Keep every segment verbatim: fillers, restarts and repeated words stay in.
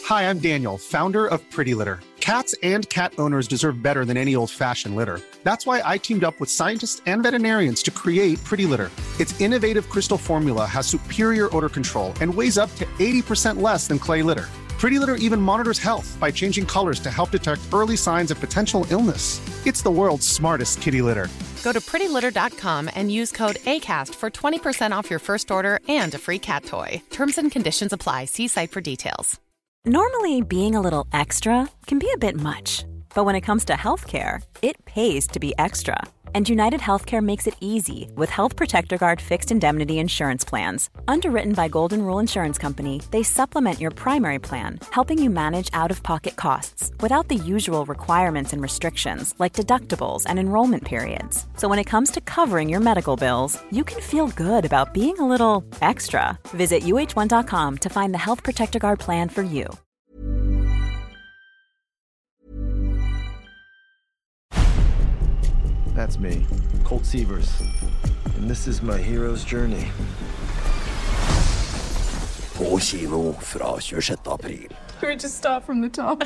Hi, I'm Daniel, founder of Pretty Litter. Cats and cat owners deserve better than any old-fashioned litter. That's why I teamed up with scientists and veterinarians to create Pretty Litter. Its innovative crystal formula has superior odor control and weighs up to eighty percent less than clay litter. Pretty Litter even monitors health by changing colors to help detect early signs of potential illness. It's the world's smartest kitty litter. Go to pretty litter dot com and use code ACAST for twenty percent off your first order and a free cat toy. Terms and conditions apply. See site for details. Normally, being a little extra can be a bit much. But when it comes to healthcare, it pays to be extra. And United Healthcare makes it easy with Health Protector Guard fixed indemnity insurance plans. Underwritten by Golden Rule Insurance Company, they supplement your primary plan, helping you manage out-of-pocket costs without the usual requirements and restrictions like deductibles and enrollment periods. So when it comes to covering your medical bills, you can feel good about being a little extra. Visit U H one dot com to find the Health Protector Guard plan for you. That's me, Colt Sievers, and this is my hero's journey. På kino fra tjuesjette april. Can we just start from the top?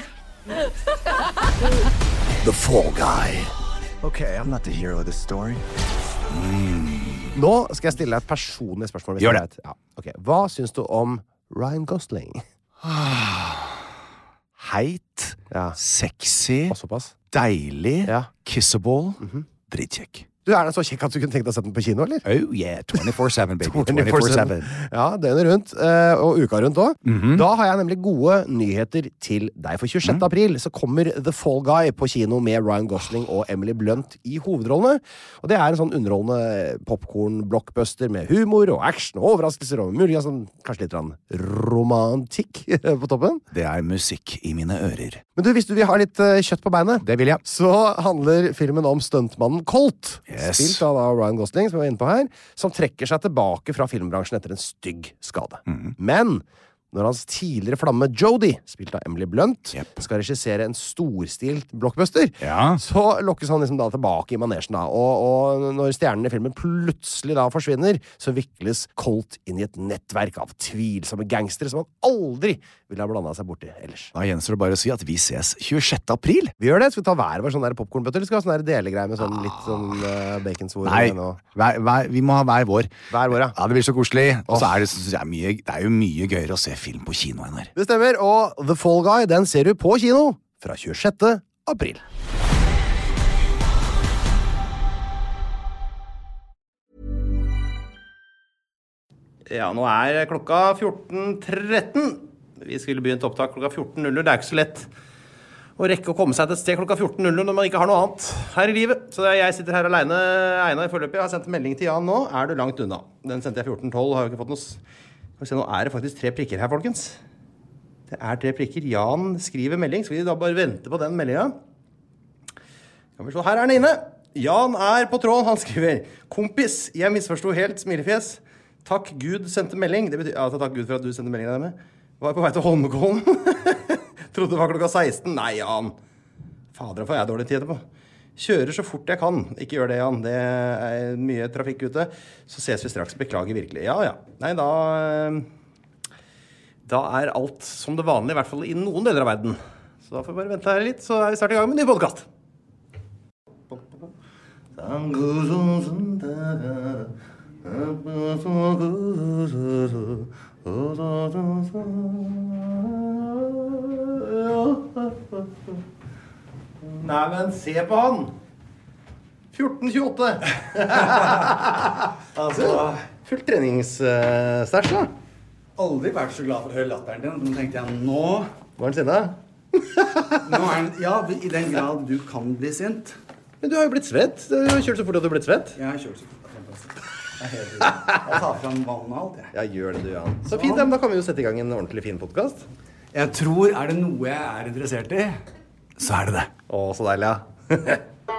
The Fall Guy. Okay, I'm not the hero of this story. Mm. Nå skal jeg stille deg et personlig spørsmål. Gjør det. Ja. Okay. Hva syns du om Ryan Gosling? Heit, ja. Sexy, deilig, ja. Kissable, mm-hmm. Dritkjekk. Du er den så kjekk at du kunne tenkt deg å sette den på kino, eller? Oh yeah, twenty-four seven, baby. twenty-four seven. Ja, døgnet rundt, og uka rundt også. Mm-hmm. Da har jeg nemlig gode nyheter til deg. For tjuesjette mm. april så kommer The Fall Guy på kino med Ryan Gosling og Emily Blunt i hovedrollene. Og det er en sånn underholdende popcorn-blockbuster med humor og action og overraskelser og mulig, sånn, kanskje litt romantikk på toppen. Det er musikk i mine ører. Men du, hvis du vil ha litt kjøtt på beinet, det vil jeg. Så handler filmen om stuntmannen Colt. Yes. Spilt av Ryan Gosling, som vi var inne på her, som trekker seg tilbake fra filmbransjen etter en stygg skade. Mm. Men når hans tidligere flamme Jodie, spilt av Emily Blunt, yep. skal regissere en storstilt blockbuster, ja. så lokkes han liksom da tilbake i manesjen da. Og, og når stjernen i filmen plutselig da forsvinner, så vikles Colt inn i et nettverk av tvilsomme gangstere som han aldri ville ha blandet seg borti ellers. Da gjenstår det bare å si at vi ses tjuesjette april. Vi gjør det. Skal vi ta hver vår sånn der popcornbøtter, eller skal vi ha sånn der delegreie med sånn litt sånn uh, baconsvor? Nei, hver, hver, vi må ha hver vår. Hver vår, ja. Ja, det blir så koselig. Og så er det, så, det, er mye, det er jo mye gøyere å se film på kino enn her. Det stemmer, og The Fall Guy, den ser du på kino fra tjuesjette april. Ja, nå er klokka fjorten tretten. Vi skulle begynt opptak klokka fjorten null null. Det er ikke så lett å rekke å komme seg til et sted klokka fjorten null null når man ikke har noe annet her i livet. Så jeg sitter her alene. Einar i forløpet. Jeg har sendt en melding til Jan nå. Er du langt unna? Den sendte jeg fjorten tolv. Har jo ikke fått noe... Skal vi se, nå er det faktisk tre prikker her, folkens. Det er tre prikker. Jan skriver melding. Skal vi da bare vente på den meldingen? Kan vi se, her er den inne. Jan er på tråden. Han skriver: Kompis, jeg misforstod helt, smilefjes. Takk Gud sendte melding. Det betyr, ja, takk Gud for at du sendte melding av dem. Var på vei til Holmenkollen. Trodde det var klokka seksten. Nei, Jan. Fader, får jeg dårlig tid etterpå. Kjører så fort jeg kan. Ikke gjør det, Jan. Det er mye trafikk ute. Så ses vi straks. Beklager virkelig. Ja, ja. Nei, da... Da er alt som det vanlige, i hvert fall i noen deler av verden. Så da får vi bare vente her litt, så er vi snart i gang med en ny podcast. Nei, men se på han! fjorten tjueåtte! Altså, fullt treningsstæsj, da. Aldri vært så glad for å høre latteren din. Nå tenkte jeg, nå... Var den sinne? Nå er den, ja, i den grad du kan bli sint. Men du har jo blitt svett. Du har kjørt så fort at du har blitt svett. Jeg har kjørt så fort. Det er helt riktig. Jeg tar frem vann og alt, jeg. Ja, gjør det du, Jan. Så fint, da kan vi jo sette i gang en ordentlig fin podcast. Jeg tror, er det noe jeg er interessert i, så er det det. Å, så deilig, ja.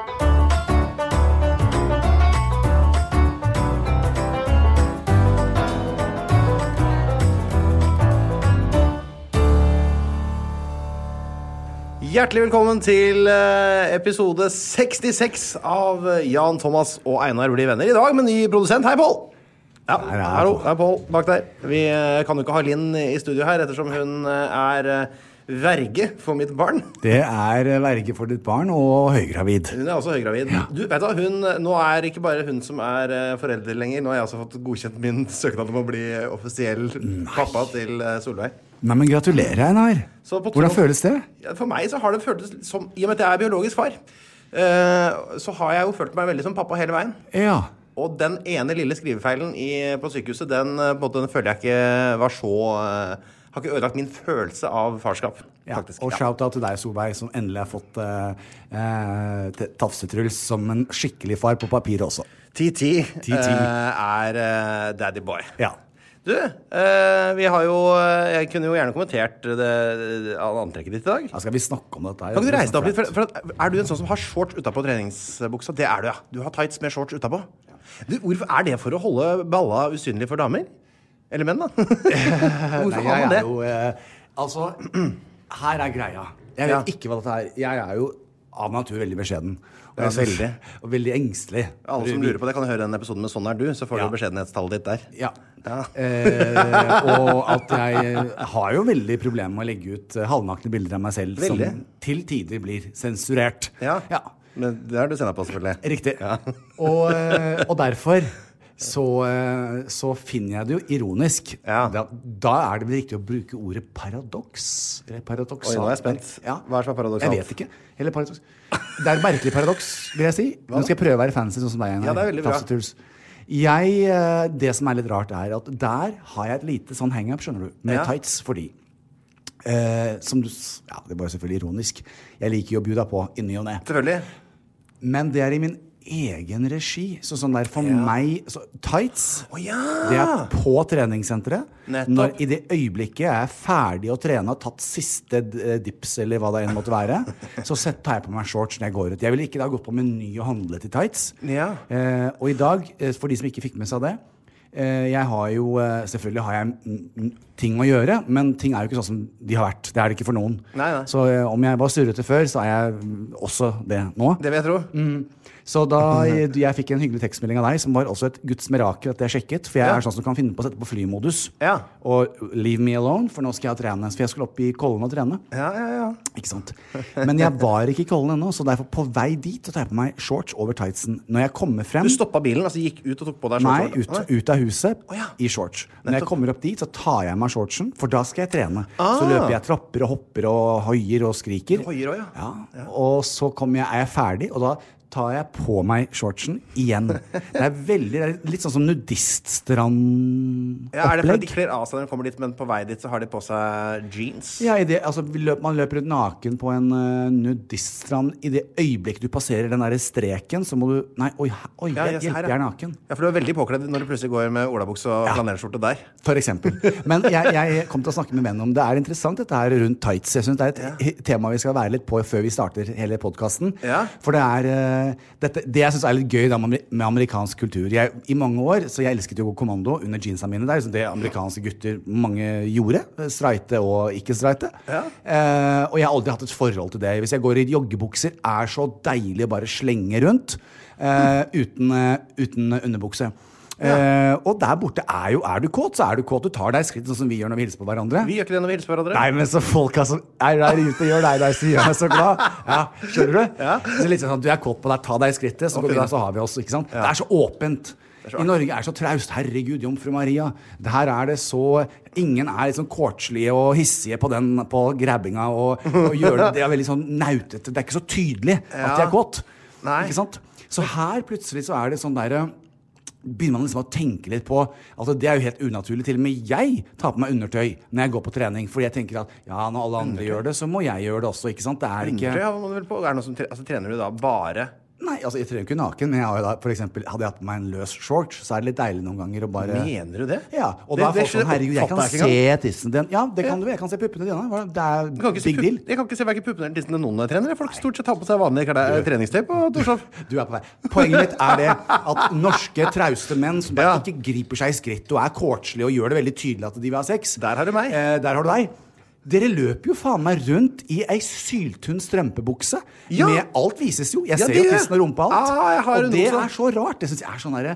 Hjertelig velkommen til episode sekstiseks av Jan Thomas og Einar blir venner. I dag med ny produsent. Hei, Pål! Ja, hallo, det er Pål bak der. Vi kan jo ikke ha Linn i studio her, ettersom hun er verge for mitt barn. Det er verge for ditt barn og høygravid. Hun er også høygravid. Ja. Du, vet du, hun, nå er ikke bare hun som er forelder lenger. Nå har jeg også fått godkjent min søknad om å bli offisiell Nei. pappa til Solveig. Nei, men gratulerer, Einar. Hvordan to... føles det? Ja, for meg så har det føltes som, i og med at jeg er biologisk far, uh, så har jeg jo følt meg veldig som pappa hele veien. Ja. Og den ene lille skrivefeilen i, på sykehuset, den, på en måte, den føler jeg ikke var så... Uh, har ikke ødelagt min følelse av farskap, ja, faktisk. Og shout-out til deg, Solveig, som endelig har fått uh, uh, Tafsetruls som en skikkelig far på papiret også. T T uh, er uh, daddy boy. Ja. Du, uh, vi har jo... Jeg kunne jo gjerne kommentert det, det antrekket ditt i dag. Ja, skal vi snakke om dette her? Kan du reise deg opp litt? For, for er du en sånn som har shorts utenpå treningsbuksa? Det er du, ja. Du har tights med shorts utenpå. Du, hvorfor er det for å holde balla usynlig for damer? Eller menn, da? Hvorfor Nei, har man det? Jo, eh, altså, her er greia. Jeg vet ja. ikke hva dette er. Jeg er jo av natur veldig beskjeden. Og, ja, veldig. og veldig engstelig. Alle som lurer på det kan høre en episode med Sånn er du, så får ja. du beskjedenhetstallet ditt der. Ja. ja. Eh, og at jeg har jo veldig problemer med å legge ut halvnakne bilder av meg selv veldig. Som til tider blir sensurert. Ja, ja. Men det har du sendt på selvfølgelig. Riktig. Ja. og, og derfor... Så, så finner jeg det jo ironisk. Ja. Da, da er det vel riktig å bruke ordet paradoks. Eller paradoks. Oi, nå er jeg spent. Ja. Hva er så paradoksalt? Jeg vet ikke. Eller paradoks. Det er et merkelig paradoks, vil jeg si. Hva? Nå skal jeg prøve å være fancy sånn som deg. Ja, det er veldig bra. Jeg, det som er litt rart er at der har jeg et lite sånn hang-up, skjønner du, med ja. tights, fordi eh, som du, ja, det er bare selvfølgelig ironisk. Jeg liker jo å bjuda på i ny og ne. Selvfølgelig. Men det er i min egen regi. Så sånn der for ja. meg så, tights, oh, ja. det er på treningssenteret. Når i det øyeblikket jeg er ferdig å trene og tatt siste dips eller hva det enn måtte være, så tar jeg på meg shorts når jeg går ut. Jeg vil ikke da gå på Meny og handle til tights. Ja. Eh, og i dag, for de som ikke fikk med seg det, eh, jeg har jo, selvfølgelig har jeg ting å gjøre, men ting er jo ikke sånn som de har vært. Det er det ikke for noen. Nei, nei. Så eh, om jeg var surrete før, så er jeg også det nå. Det vil jeg tro. Mm. Så da jeg, jeg fikk en hyggelig tekstmelding av deg, som var også et Guds mirakel at jeg sjekket, for jeg ja. er sånn som kan finne på å sette på flymodus. Ja. Og leave me alone, for nå skal jeg trene. For jeg skulle opp i Kollen og trene. Ja, ja, ja. Ikke sant? Men jeg var ikke i Kollen ennå, så derfor på vei dit så tar jeg på meg shorts over tightsen. Når jeg kommer frem... Du stoppet bilen, altså gikk ut og tok på deg shorts? Nei, ut, ut av huset oh, ja. i shorts. Når jeg kommer opp dit, så tar jeg meg shortsen, for da skal jeg trene. Ah. Så løper jeg trapper og hopper og hoier og skriker. Du hoier også, ja. Ja. Og så kommer jeg, er jeg ferdig, og da tar jeg på meg shortsen igjen. Det er veldig, det er litt sånn som nudiststrand-opplegg. Ja, er det fordi de kler av seg når de kommer dit, men på vei dit så har de på seg jeans? Ja, i det, altså, man løper ut naken på en uh, nudiststrand. I det øyeblikket du passerer den der streken, så må du... Nei, oi, oi ja, jeg, hjelp, jeg er naken. Ja, for du er veldig påkledd når du plutselig går med olabuks og ja. flanellskjorte der. For eksempel. Men jeg, jeg kom til å snakke med menn om det er interessant dette her rundt tights. Jeg synes det er et ja. tema vi skal være litt på før vi starter hele podcasten. Ja. For det er... Uh, Dette, det jeg synes er litt gøy da, med amerikansk kultur. Jeg, I mange år så jeg elsket jo å gå kommando under jeansa mine der, så det amerikanske gutter mange gjorde, streite og ikke streite. Ja. Eh, og jeg har aldri hatt et forhold til det. Hvis jeg går i joggebukser, er så deilig å bare slenge rundt eh, uten, uten underbukse. Ja. Uh, og der borte er jo, er du kåt, så er du kåt. Du tar deg skritt sånn som vi gjør når vi hilser på hverandre. Vi gjør ikke det når vi hilser på hverandre. Nei, men så folk altså, er der ute og gjør deg der, så gjør meg så glad. Ja, skjønner du? Ja. Så litt sånn at du er kåt på deg, ta deg skrittet, så, går vi, så har vi oss, ikke sant? Ja. Det er så åpent. Er så I Norge er det så traust. Herregud, Jomfru Maria. Her er det så... Ingen er liksom kortslige og hissige på den, på grabbinga, og, og gjør det. Det er veldig sånn nautete. Det er ikke så tydelig at ja. de er kåt. Nei. Ikke sant? Så her plutselig så er det sånn der... begynner man liksom å tenke litt på altså det er jo helt unaturlig, til og med jeg tar på meg undertøy når jeg går på trening, fordi jeg tenker at ja, når alle andre undertøy. Gjør det, så må jeg gjøre det også, ikke sant? Det er ikke... Undertøy, ja, man vel på, er det noe som, altså, trener du da bare... Nei, altså jeg trener ikke naken, men jeg har jo da, for eksempel, hadde jeg hatt på meg en løs short, så er det litt deilig noen ganger å bare... Mener du det? Ja, og det, da er folk sånn, herregud, jeg kan se tissen din. Ja, det kan ja. du, jeg kan se puppene dine. Det er big deal. Jeg kan ikke se hverken puppene eller tissen til noen trener. Folk stort sett har på seg vanlige treningstøy på Torshov. Du er på vei. Poenget mitt er det at norske trauste menn som bare ja. ikke griper seg i skritt og er kortslige og gjør det veldig tydelig at de vil ha sex. Der har du meg. Eh, der har du deg. Dere løper jo faen meg rundt i ei syltunn strømpebukse. Ja. Med alt vises jo. Jeg ja, ser jo tissen og rumpa alt. Ah, og det er så rart. Det synes jeg er sånn der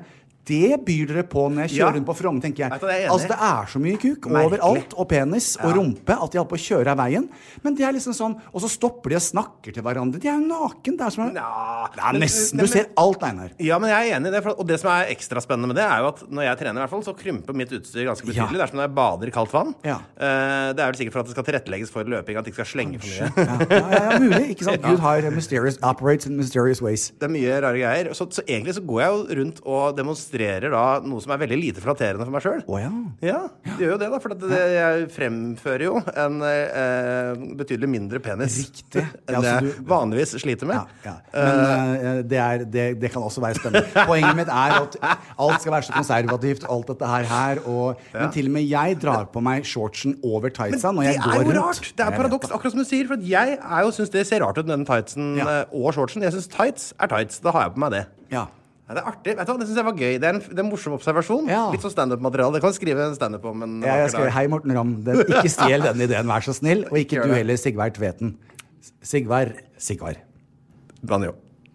det byr dere på når jeg kjører Ja. rundt på Frogner, tenker jeg. Vet du, det er jeg enig i. Altså, det er så mye kuk Merkelig. overalt, og penis, og Ja. rumpe, at de holder på å kjøre av veien. Men det er liksom sånn, og så stopper de og snakker til hverandre. De er jo naken, det er som... Ja, det er men- nesten, men- du ser alt, Einar. Ja, men jeg er enig i det, for, og det som er ekstra spennende med det er jo at når jeg trener i hvert fall, så krymper mitt utstyr ganske betydelig. Ja. Det er som når jeg bader i kaldt vann. Ja. Eh, det er vel sikkert for at det skal tilrettelegges for løping, at det ikke skal slenge for mye. Ja, ja, ja, mulig, ikke sant? Gud har mysterious, operates in mysterious ways. Det er mye rare greier. Så, så egentlig så går jeg jo rundt og demonstrerer da noe som er veldig lite flatterende for meg selv. Å ja. Ja, det gjør jo det da, for at det, jeg fremfører jo en eh, betydelig mindre penis. Riktig. Ja, enn det altså, jeg du- vanligvis sliter med. Ja, ja. Men eh, det, er, det, det kan også være spennende. Poenget mitt er at alt skal være så konservativt, alt dette her her, og, men til og med jeg drar på meg shortsen over tightsa når Det jeg er går jo rundt. rart. Det er Jeg paradoks, vet det. akkurat som du sier. For at jeg er jo synes det ser rart ut med den tightsen Ja. eh, og shortsen. Jeg synes tights er tights. Da har jeg på meg det. Ja. Ja, det er artig. Vet du hva? Det synes jeg var gøy. Det er en, det er en morsom observasjon. Ja. Litt sånn stand-up-materiale. Det kan du skrive en stand-up om en Jeg, jeg vakker skrev, dag. hei Morten Ramm, den, ikke stjel den ideen, vær så snill, og ikke Gjør du det. heller, Sigvard Tveten. Sigvard, Sigvard. Banjo.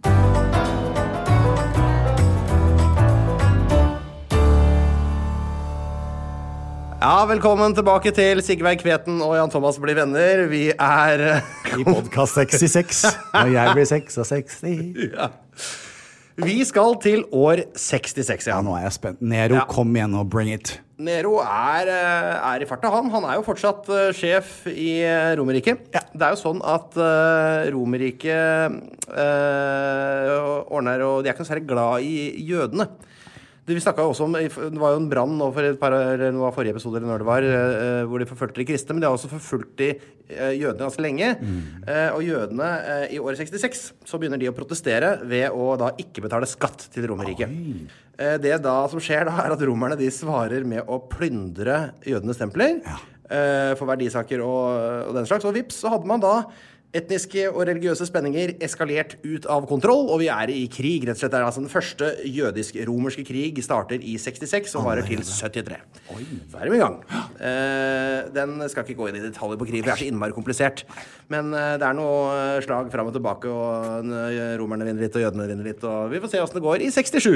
Ja, velkommen tilbake til Sigvard Kveten og Jan Thomas blir venner. Vi er I podcast sekstiseks, når jeg blir sekstiseks. ja. Vi skal til år sekstiseks, Ja, Jan. nå er jeg spent. Nero, Ja. kom igjen og bring it. Nero er, eh, er i farta, han. Han er jo fortsatt eh, sjef i eh, Romerike. Ja. Det er jo sånn at uh, Romerike uh, ordner, og de er ikke noe særlig glad i jødene. Det, vi snakket jo også om, det var jo en brann nå for et par eller noe av forrige episoder eller når det var, eh, hvor de forfulgte de kristne, men de har også forfulgt de eh, jødene ganske lenge. Eh, og jødene eh, i år sekstiseks så begynner de å protestere ved å da ikke betale skatt til Romerriket. Eh, det da som skjer da er at romerne de svarer med å plyndre jødenes templer eh, for verdisaker og, og den slags. Og vips, så hadde man da etniske og religiøse spenninger eskalert ut av kontroll, og vi er i krig, rett og slett. Det er altså den første jødisk-romerske krig starter i sekstiseks og varer til syttitre. Så er vi i gang. Eh, den skal ikke gå inn i detaljer på krig, det er så innmari komplisert. Men eh, det er noe slag fram og tilbake, og eh, romerne vinner litt, og jødene vinner litt, og vi får se hvordan det går i sekstisju.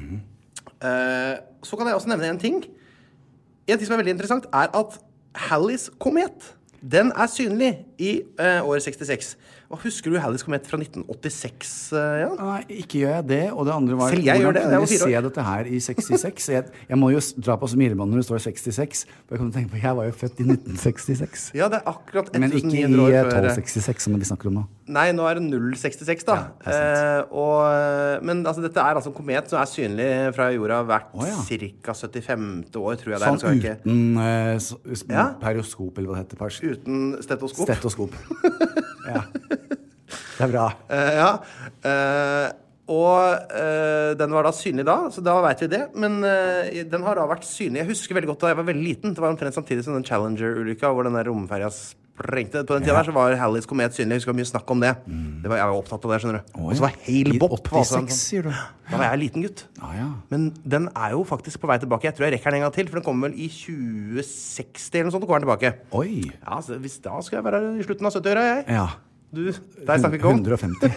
Eh, så kan jeg også nevne en ting. En ting som er veldig interessant, er at Halley's komet, den er synlig i eh, år sekstiseks. Og husker du Halley's komet fra nitten åttiseks, eh, Jan? Nei, ikke gjør jeg det, og det andre var... Selv jeg gjør det, Hvordan jeg var kunne fire vi år. se dette her i sekstiseks? Jeg, jeg må jo s- dra på smilebåndet når det står sekstiseks, for jeg kan tenke på, jeg var jo født i nitten sekstiseks. Ja, det er akkurat Men ikke nittini i hundre år eh, før. tolv sekstiseks, som de snakker om nå. Nei, nå er det null sekstiseks da. Ja, det er eh, og, men altså, dette er altså en komet som er synlig fra jorda hvert Å, ja. cirka syttifemte år, tror jeg det er. Sånn Skal jeg ikke- uten eh, s- s- Ja. periskop, eller hva det heter. Pers Uten stetoskop. Stetoskop. Ja. Det er bra. Eh, ja. Eh, og eh, den var da synlig da, så da vet vi det. Men eh, den har da vært synlig. Jeg husker veldig godt da jeg var veldig liten. Det var omtrent samtidig som den Challenger-ulykka, hvor den der romferja sprengte. På den tiden der så var Halley's komet synlig. Jeg husker mye snakk om det. det var, jeg var opptatt av det, skjønner du. Å, Og så var ja. Hale I Bopp. var også en åttiseks, sånn- sier du? Da var jeg liten gutt. Ah, ja. Men den er jo faktisk på vei tilbake. Jeg tror jeg rekker den en gang til, for den kommer vel i tjue seksti eller noe sånt. Og går den tilbake. Oi. Ja, så hvis da skal jeg være i slutten av syttiåra, jeg. Ja. Du, der snakker vi ikke om. hundre og femti.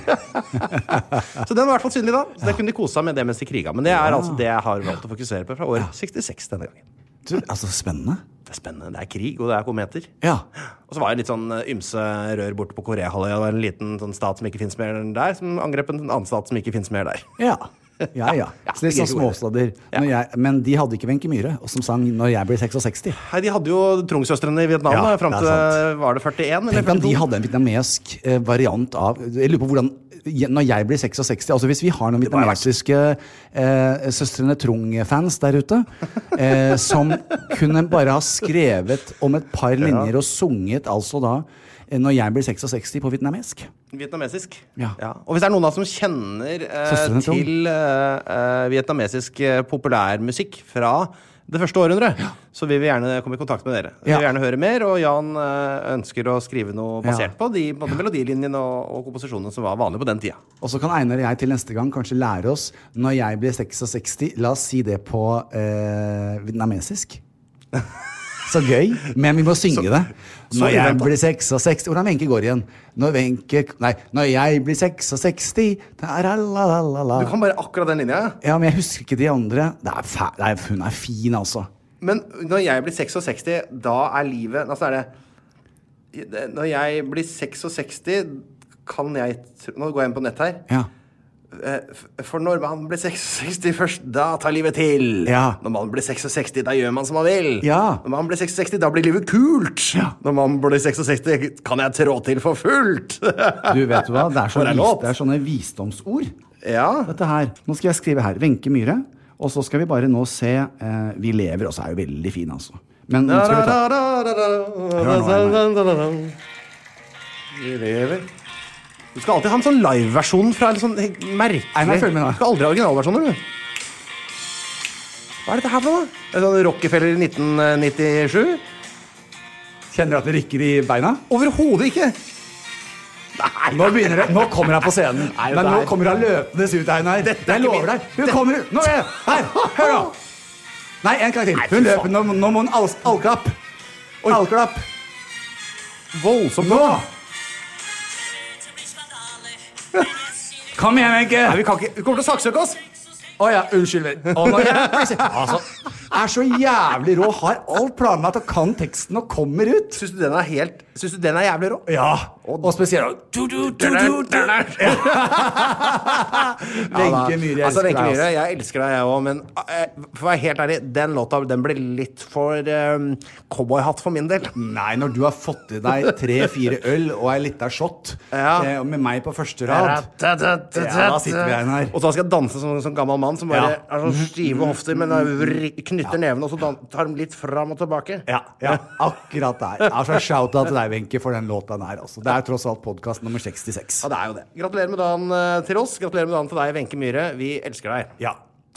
Så den var i hvert fall synlig da. Så det kunne de kose seg med det mens de kriga. Men det er altså det jeg har valgt å fokusere på fra år sekstiseks denne gangen. Du, altså, spennende. Det er spennende. Det er krig, og det er kometer. Ja. Og så var det litt sånn uh, ymse rør borte på Koreahalvøya. Det var en liten sånn stat som ikke finnes mer der, som angrep en annen stat som ikke finnes mer der. Ja. Ja, ja. Ja, Så litt de sånn gjorde det. småsladder. Ja. Når jeg, men de hadde ikke Wenche Myhre, og som sang 'Når jeg blir sekstiseks'. Nei, de hadde jo Trungsøstrene i Vietnam Ja, da, frem det er til, sant. var det førtien eller Tenk om de førtito? hadde en vietnamesk eh, variant av Jeg lurer på hvordan Når jeg blir sekstiseks, altså hvis vi har noen vietnamesiske eh, Søstrene Trung-fans der ute, eh, som kunne bare ha skrevet om et par linjer og sunget altså da eh, 'Når jeg blir sekstiseks' på vietnamesk. Vietnamesisk. Ja. Og hvis det er noen av oss som kjenner eh, Søstrene Trung. til eh, eh, vietnamesisk eh, populærmusikk fra det første århundret, så vil vi gjerne komme i kontakt med dere. Vi vil Ja. gjerne høre mer, og Jan eh, ønsker å skrive noe basert Ja. på de på de melodilinjene og, og komposisjonene som var vanlige på den tida. Og så kan Einar og jeg til neste gang kanskje lære oss 'Når jeg blir sekstiseks'. La oss si det på eh, vietnamesisk. Så gøy, men vi må synge så, det. Når jeg blir seksogseksti, hvordan Wenche går igjen? Når Wenche, nei, når jeg blir seksogseksti, du kan bare akkurat den linja. Ja, men jeg husker ikke de andre. Det er fa- det er, hun er fin, altså. Men når jeg blir seksogseksti, da er livet, altså er det, når jeg blir seksogseksti, kan jeg, nå går jeg inn på nett her. Ja. For når man blir seksogseksti først, da tar livet til. Ja. Når man blir seksogseksti, da gjør man som man vil. Ja. Når man blir seksogseksti, da blir livet kult. Ja. Når man blir seksogseksti, kan jeg trå til for fullt. Du vet du hva, det er, sånne, er vis, det er sånne visdomsord. Ja. Dette her. Nå skal jeg skrive her, Wenche Myhre. Og så skal vi bare nå se, eh, vi lever, og så er jo veldig fin altså. Men nå skal vi ta... Hør nå, Einar. Vi lever... Du skal alltid ha en sånn live-versjon fra en sånn merkelig... Einar, følg med nå. Du skal aldri ha originalversjoner, du. Hva er dette her for noe? En sånn Rockefeller i nitten nittisju? Kjenner du at det rykker i beina? Overhodet ikke! Nei, nå begynner det. Nå kommer han på scenen. Nei, men nå kommer han løpende ut, Einar. Jeg lover deg. Hun kommer ut. Nå er det. Her, hør da. Nei, en gang til. Hun løper. Nå, nå må hun all, allklapp. Allklapp. Voldsomt nå. Kom igjen, Wenche. Nei, vi kan ikke. Vi kommer til å saksøke oss. Åja, unnskyld. Å, nå jeg, altså, er så jævlig rå, har alt planlagt og kan teksten og kommer ut. Syns du den er helt, syns du den er jævlig rå? Ja, og spesielt Wenche Myhre, jeg altså, elsker deg Myhre, jeg elsker deg jeg også, men for å være helt ærlig, den låta, den ble litt for um, cowboyhatt for min del. Nei, når du har fått i deg tre-fire øl og er litt av shot ja. eh, med meg på første rad, ja, da sitter vi her. Og så skal jeg danse som en sånn gammel mann som bare ja. er sånn stive hofter, men knytter ja. nevene, og så tar de litt fram og tilbake. Ja, ja, akkurat der. Altså, shout-out til deg, Wenche, for den låta der. Altså. Det er tross alt podcast nummer sekstiseks. Ja, det er jo det. Gratulerer med dagen uh, til oss. Gratulerer med dagen til deg, Wenche Myhre. Vi elsker deg. Ja.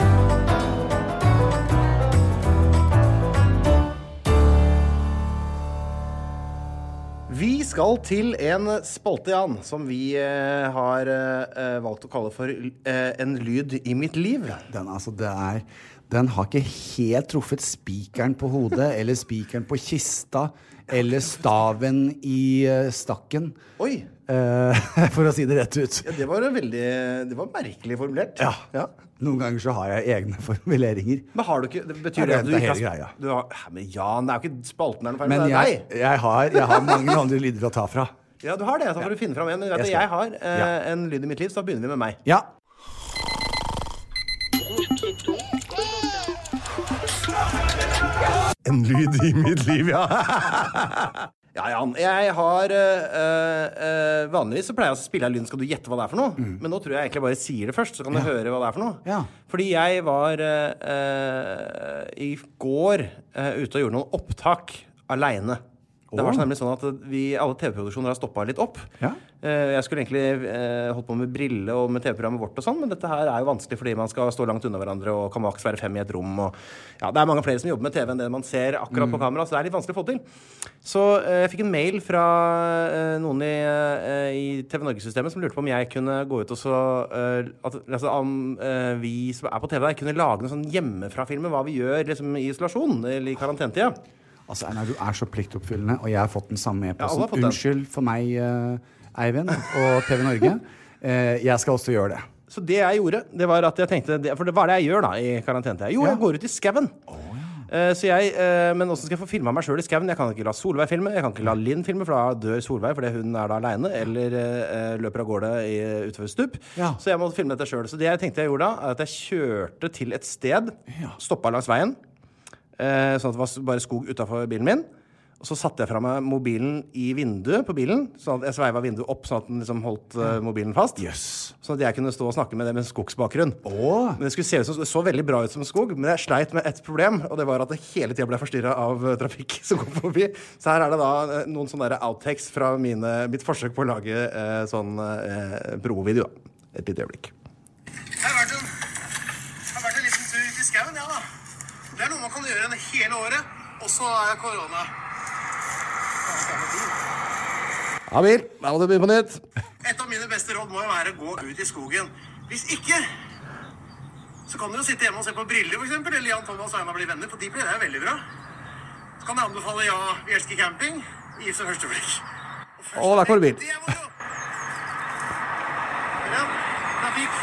Vi skal til en spalte, Jan, som vi uh, har uh, valgt å kalle for uh, en lyd i mitt liv. Den, altså, det er... Den har ikke helt truffet spikeren på hodet, eller spikeren på kista, eller staven i uh, stakken. Oi! Uh, for å si det rett ut. Ja, det var veldig... Det var merkelig formulert. Ja. ja. Noen ganger så har jeg egne formuleringer. Men har du ikke... Det betyr ja, det at du det ikke har... Greia. Du har men Jan, det er jo ikke spalten her noe feil. Men jeg, jeg, har, jeg har mange andre lyder å ta fra. Ja, du har det. Så får ja. du finne fram en. Men vet jeg, jeg har uh, ja. en lyd i mitt liv, så da begynner vi med meg. Ja. En lyd i mitt liv, ja. Ja, Jan, jeg har øh, øh, vanligvis så pleier jeg å spille av lyden. Skal du gjette hva det er for noe? Mm. Men nå tror jeg egentlig bare sier det først, så kan du ja. høre hva det er for noe. Ja. Fordi jeg var øh, i går øh, ute og gjorde noen opptak alene. Det var nemlig sånn at vi, alle T V-produksjoner har stoppet litt opp. Ja. Jeg skulle egentlig eh, holdt på med brille og med T V-programmet vårt og sånn, men dette her er jo vanskelig fordi man skal stå langt unna hverandre og kan maks være fem i et rom. Og, ja, det er mange flere som jobber med T V enn det man ser akkurat mm. på kamera, så det er litt vanskelig å få til. Så eh, jeg fikk en mail fra eh, noen i, eh, i T V Norge-systemet som lurte på om jeg kunne gå ut og så eh, at, altså, om eh, vi som er på T V der kunne lage noen sånn hjemmefra-filmer, hva vi gjør liksom, i isolasjon eller i karantentida. Altså, Einar, du er så pliktoppfyllende, og jeg har fått den samme e-posten. Ja, unnskyld for meg, uh, Eivind, og T V Norge. Uh, jeg skal også gjøre det. Så det jeg gjorde, det var at jeg tenkte, for det var det jeg gjør da, i karantente. Jo, jeg går ut i skaven. Oh, ja. uh, så jeg, uh, men hvordan skal jeg få filmet meg selv i skaven? Jeg kan ikke la Solveig filme, jeg kan ikke la Linn filme, for da dør Solveig, fordi hun er da alene, eller uh, løper av gårde i, utover stup. Ja. Så jeg måtte filme dette selv. Så det jeg tenkte jeg gjorde da, er at jeg kjørte til et sted, ja. stoppet langs veien, sånn at det var bare skog utenfor bilen min. Og så satte jeg fra meg mobilen i vinduet på bilen, sånn at jeg sveiva vinduet opp, sånn at den liksom holdt uh, mobilen fast. Yes. Sånn at jeg kunne stå og snakke med det med en skogsbakgrunn. Oh. Men det skulle se ut som, det så veldig bra ut som skog, men jeg sleit med et problem, og det var at det hele tiden ble forstyrret av uh, trafikk som kom forbi. Så her er det da uh, noen sånne der outtakes fra mine, mitt forsøk på å lage uh, sånn uh, promovideo. Et lite øyeblikk. Jeg har vært en, jeg har vært en liten tur ut i skaven, ja da. Det er noe man kan gjøre en hele året, og så er det korona. Ja, Bil, da må du begynne på nytt. Et av mine beste råd må jo være å gå ut i skogen. Hvis ikke, så kan du jo sitte hjemme og se på Briller, for eksempel, eller Jan Thomas og Einar blir venner, for de blir det veldig bra. Så kan jeg anbefale Ja, vi elsker camping. Is og første blikk. Å, der kommer det bil. Det er moro. Ja, trafikk.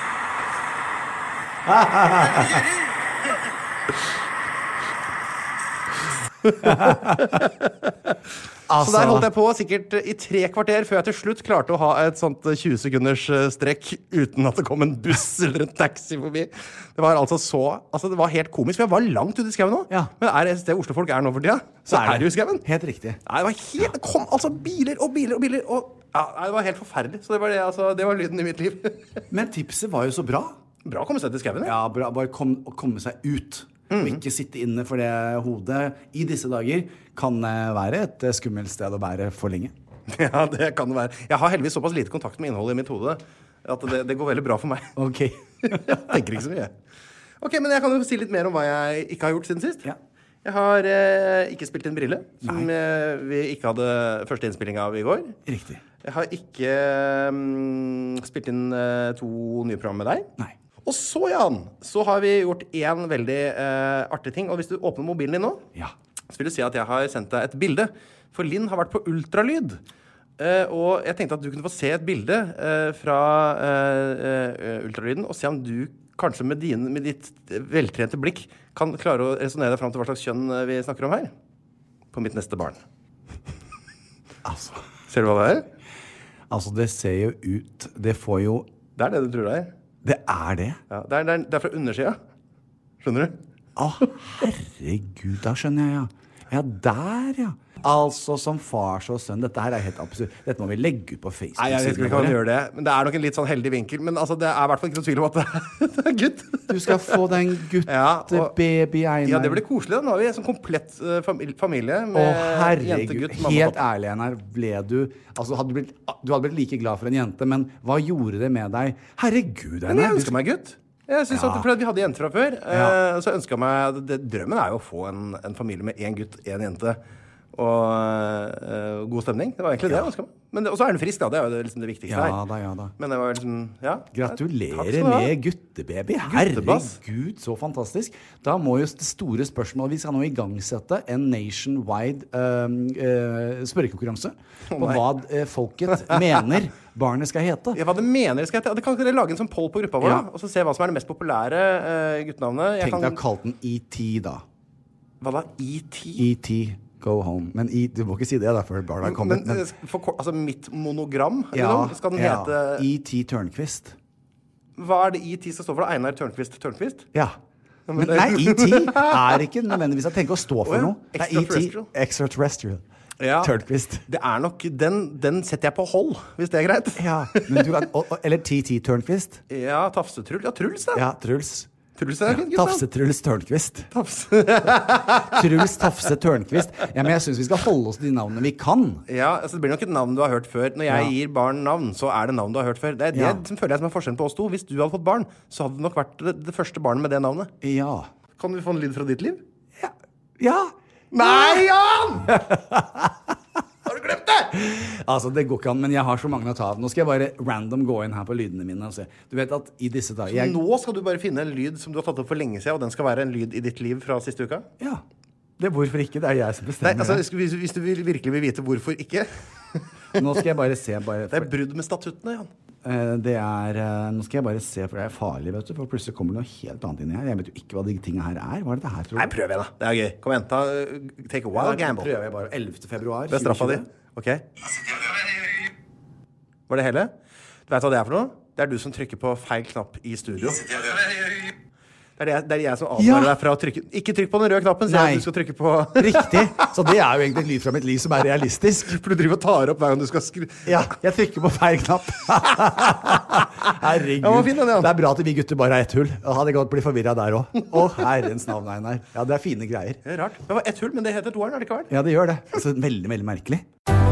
Så der holdt jeg på sikkert i tre kvarter før jeg til slutt klarte å ha et sånt tjue sekunders strekk uten at det kom en buss eller en taxi forbi. Det var altså så, altså det var helt komisk, for jeg var langt ute i skauen nå. Ja. Men er det et sted Oslo-folk er nå for tida, så er det jo skauen. Helt riktig. Nei, det var helt, det kom altså biler og biler og biler, og ja, det var helt forferdelig. Så det var, det, altså, det var lyden i mitt liv. Men tipset var jo så bra. Bra å komme seg til skauen, ja. Ja, bra, bare kom, å komme seg ut. Mm. Og ikke sitte inne, for det hodet i disse dager kan være et skummelt sted å bære for lenge. Ja, det kan det være. Jeg har heldigvis såpass lite kontakt med innholdet i mitt hode at det, det går veldig bra for meg. Ok. Jeg tenker ikke så mye. Ok, men jeg kan jo si litt mer om hva jeg ikke har gjort siden sist. Ja. Jeg har eh, ikke spilt inn Brille, som eh, vi ikke hadde første innspilling av i går. Riktig. Jeg har ikke mm, spilt inn eh, to nye program med deg. Nei. Og så, Jan, så har vi gjort en veldig eh, artig ting. Og hvis du åpner mobilen din nå, ja. så vil du si at jeg har sendt deg et bilde. For Linn har vært på ultralyd. Eh, og jeg tenkte at du kunne få se et bilde eh, fra eh, eh, ultralyden, og se om du kanskje med, din, med ditt veltrente blikk kan klare å resonere deg fram til hva slags kjønn vi snakker om her. På mitt neste barn. Altså. Ser du hva det er? Altså, det ser jo ut, det får jo... Det er det du tror det er. Det er det? Ja, det er, det er, det er fra undersida. Skjønner du? Å, herregud, da skjønner jeg, ja. Ja, der, ja. Altså, som fars og sønn, dette her er helt absurd. Dette må vi legge ut på Facebook. Nei, jeg vet ikke om vi kan gjøre det. Men det er nok en litt sånn heldig vinkel. Men altså, det er i hvert fall ikke noe tvil om at det er, det er gutt. Du skal få deg en guttebaby, ja, Einar. Ja, det blir koselig. Da. Nå har vi en sånn komplett uh, familie med Å, herregud, jente, gutt, mamma, helt pappa. ærlig, Einar, ble du... Altså, hadde du, blitt, du hadde blitt like glad for en jente, men hva gjorde det med deg? Herregud, Einar. Men jeg ønsker meg gutt. Jeg synes Ja. at fordi vi hadde jenter fra før, Ja. uh, så ønsket jeg meg... Det, drømmen er jo å få en, en familie med en gutt, en jente, og uh, god stemning. Det var egentlig det jeg ønsket meg. Men det, og så er den frisk, da. Det er jo det, liksom det viktigste Ja her. da, ja da. Men det var liksom, ja. Gratulerer med guttebaby. Herregud, så fantastisk. Da må jo det store spørsmålet, vi skal nå igangsette en nationwide um, uh, spørrekonkurranse på nei. hva uh, folket mener barnet skal hete. Ja, hva det mener det skal hete. Det kan dere lage en sånn poll på gruppa vår, Ja. da, og så se hva som er det mest populære uh, guttenavnet. Jeg Tenk kan... deg å kalle den E T da. Hva da? E T? E T Go home. Men i, du må ikke si det da, før barna kommer. Men, men for, altså mitt monogram, ja, liksom, skal den ja. hete... E T Tørnquist. Hva er det E T skal stå for? Einar Tørnquist Tørnquist? Ja. Men, men nei, E T er ikke nødvendigvis å tenke å stå for oh, ja. noe. Det er E T Extraterrestrial. Ja. Tørnquist. Det er nok, den, den setter jeg på hold, hvis det er greit. Ja, men du kan, og, eller T T Tørnquist. Ja, Tafsetrull. Ja, Truls da. Ja, Truls. Truls er fint, Tafse-Truls Tørnquist. Tafse. Truls Tafse Tørnquist. Ja, men jeg synes vi skal holde oss til de navnene vi kan. Ja, altså det blir nok et navn du har hørt før. Når jeg Ja. gir barn navn, så er det navn du har hørt før. Det er det Ja. som føler jeg som er forskjellen på oss to. Hvis du hadde fått barn, så hadde det nok vært det, det første barnet med det navnet. Ja. Kan vi få en lyd fra ditt liv? Ja. Nei, Jan! Har du glemt det? Altså, det går ikke an, men jeg har så mange å ta av. Nå skal jeg bare random gå inn her på lydene mine og se. Du vet at i disse dager... Jeg... Nå skal du bare finne en lyd som du har tatt opp for lenge siden, og den skal være en lyd i ditt liv fra siste uka? Ja. Det er hvorfor ikke, det er jeg som bestemmer. Nei, altså, hvis, hvis du vil, virkelig vil vite hvorfor ikke... Nå skal jeg bare se... Bare, for... Det er brudd med statuttene, Jan. Uh, det er... Uh, nå skal jeg bare se, for det er farlig, vet du, for plutselig kommer det noe helt annet inn i her. Jeg vet jo ikke hva de tingene her er. Hva er det her, tror du? Nei, prøv igjen da. Det er gøy. Kom igjen, ta, take a wild ja, gamble. Prøver jeg bare. ellevte februar. Det er straffa di. Ok. Var det hele? Du vet hva det er for noe? Det er du som trykker på feil knapp i studio. Det er, det, det er jeg som advarer Ja. deg fra å trykke. Ikke trykk på den røde knappen, så du skal trykke på... Riktig. Så det er jo egentlig et liv fra mitt liv som er realistisk. For du driver og tar opp hver gang du skal skru... Ja, jeg trykker på feil knapp. Herregud. Ja, fin, den, ja. Det er bra at vi gutter bare har ett hull. Da hadde jeg godt blitt forvirret der også. Å, herrens navn, Einar. Ja, det er fine greier. Det er rart. Det var ett hull, men det heter toeren, er det ikke vært? Ja, det gjør det. Altså, veldig, veldig merkelig.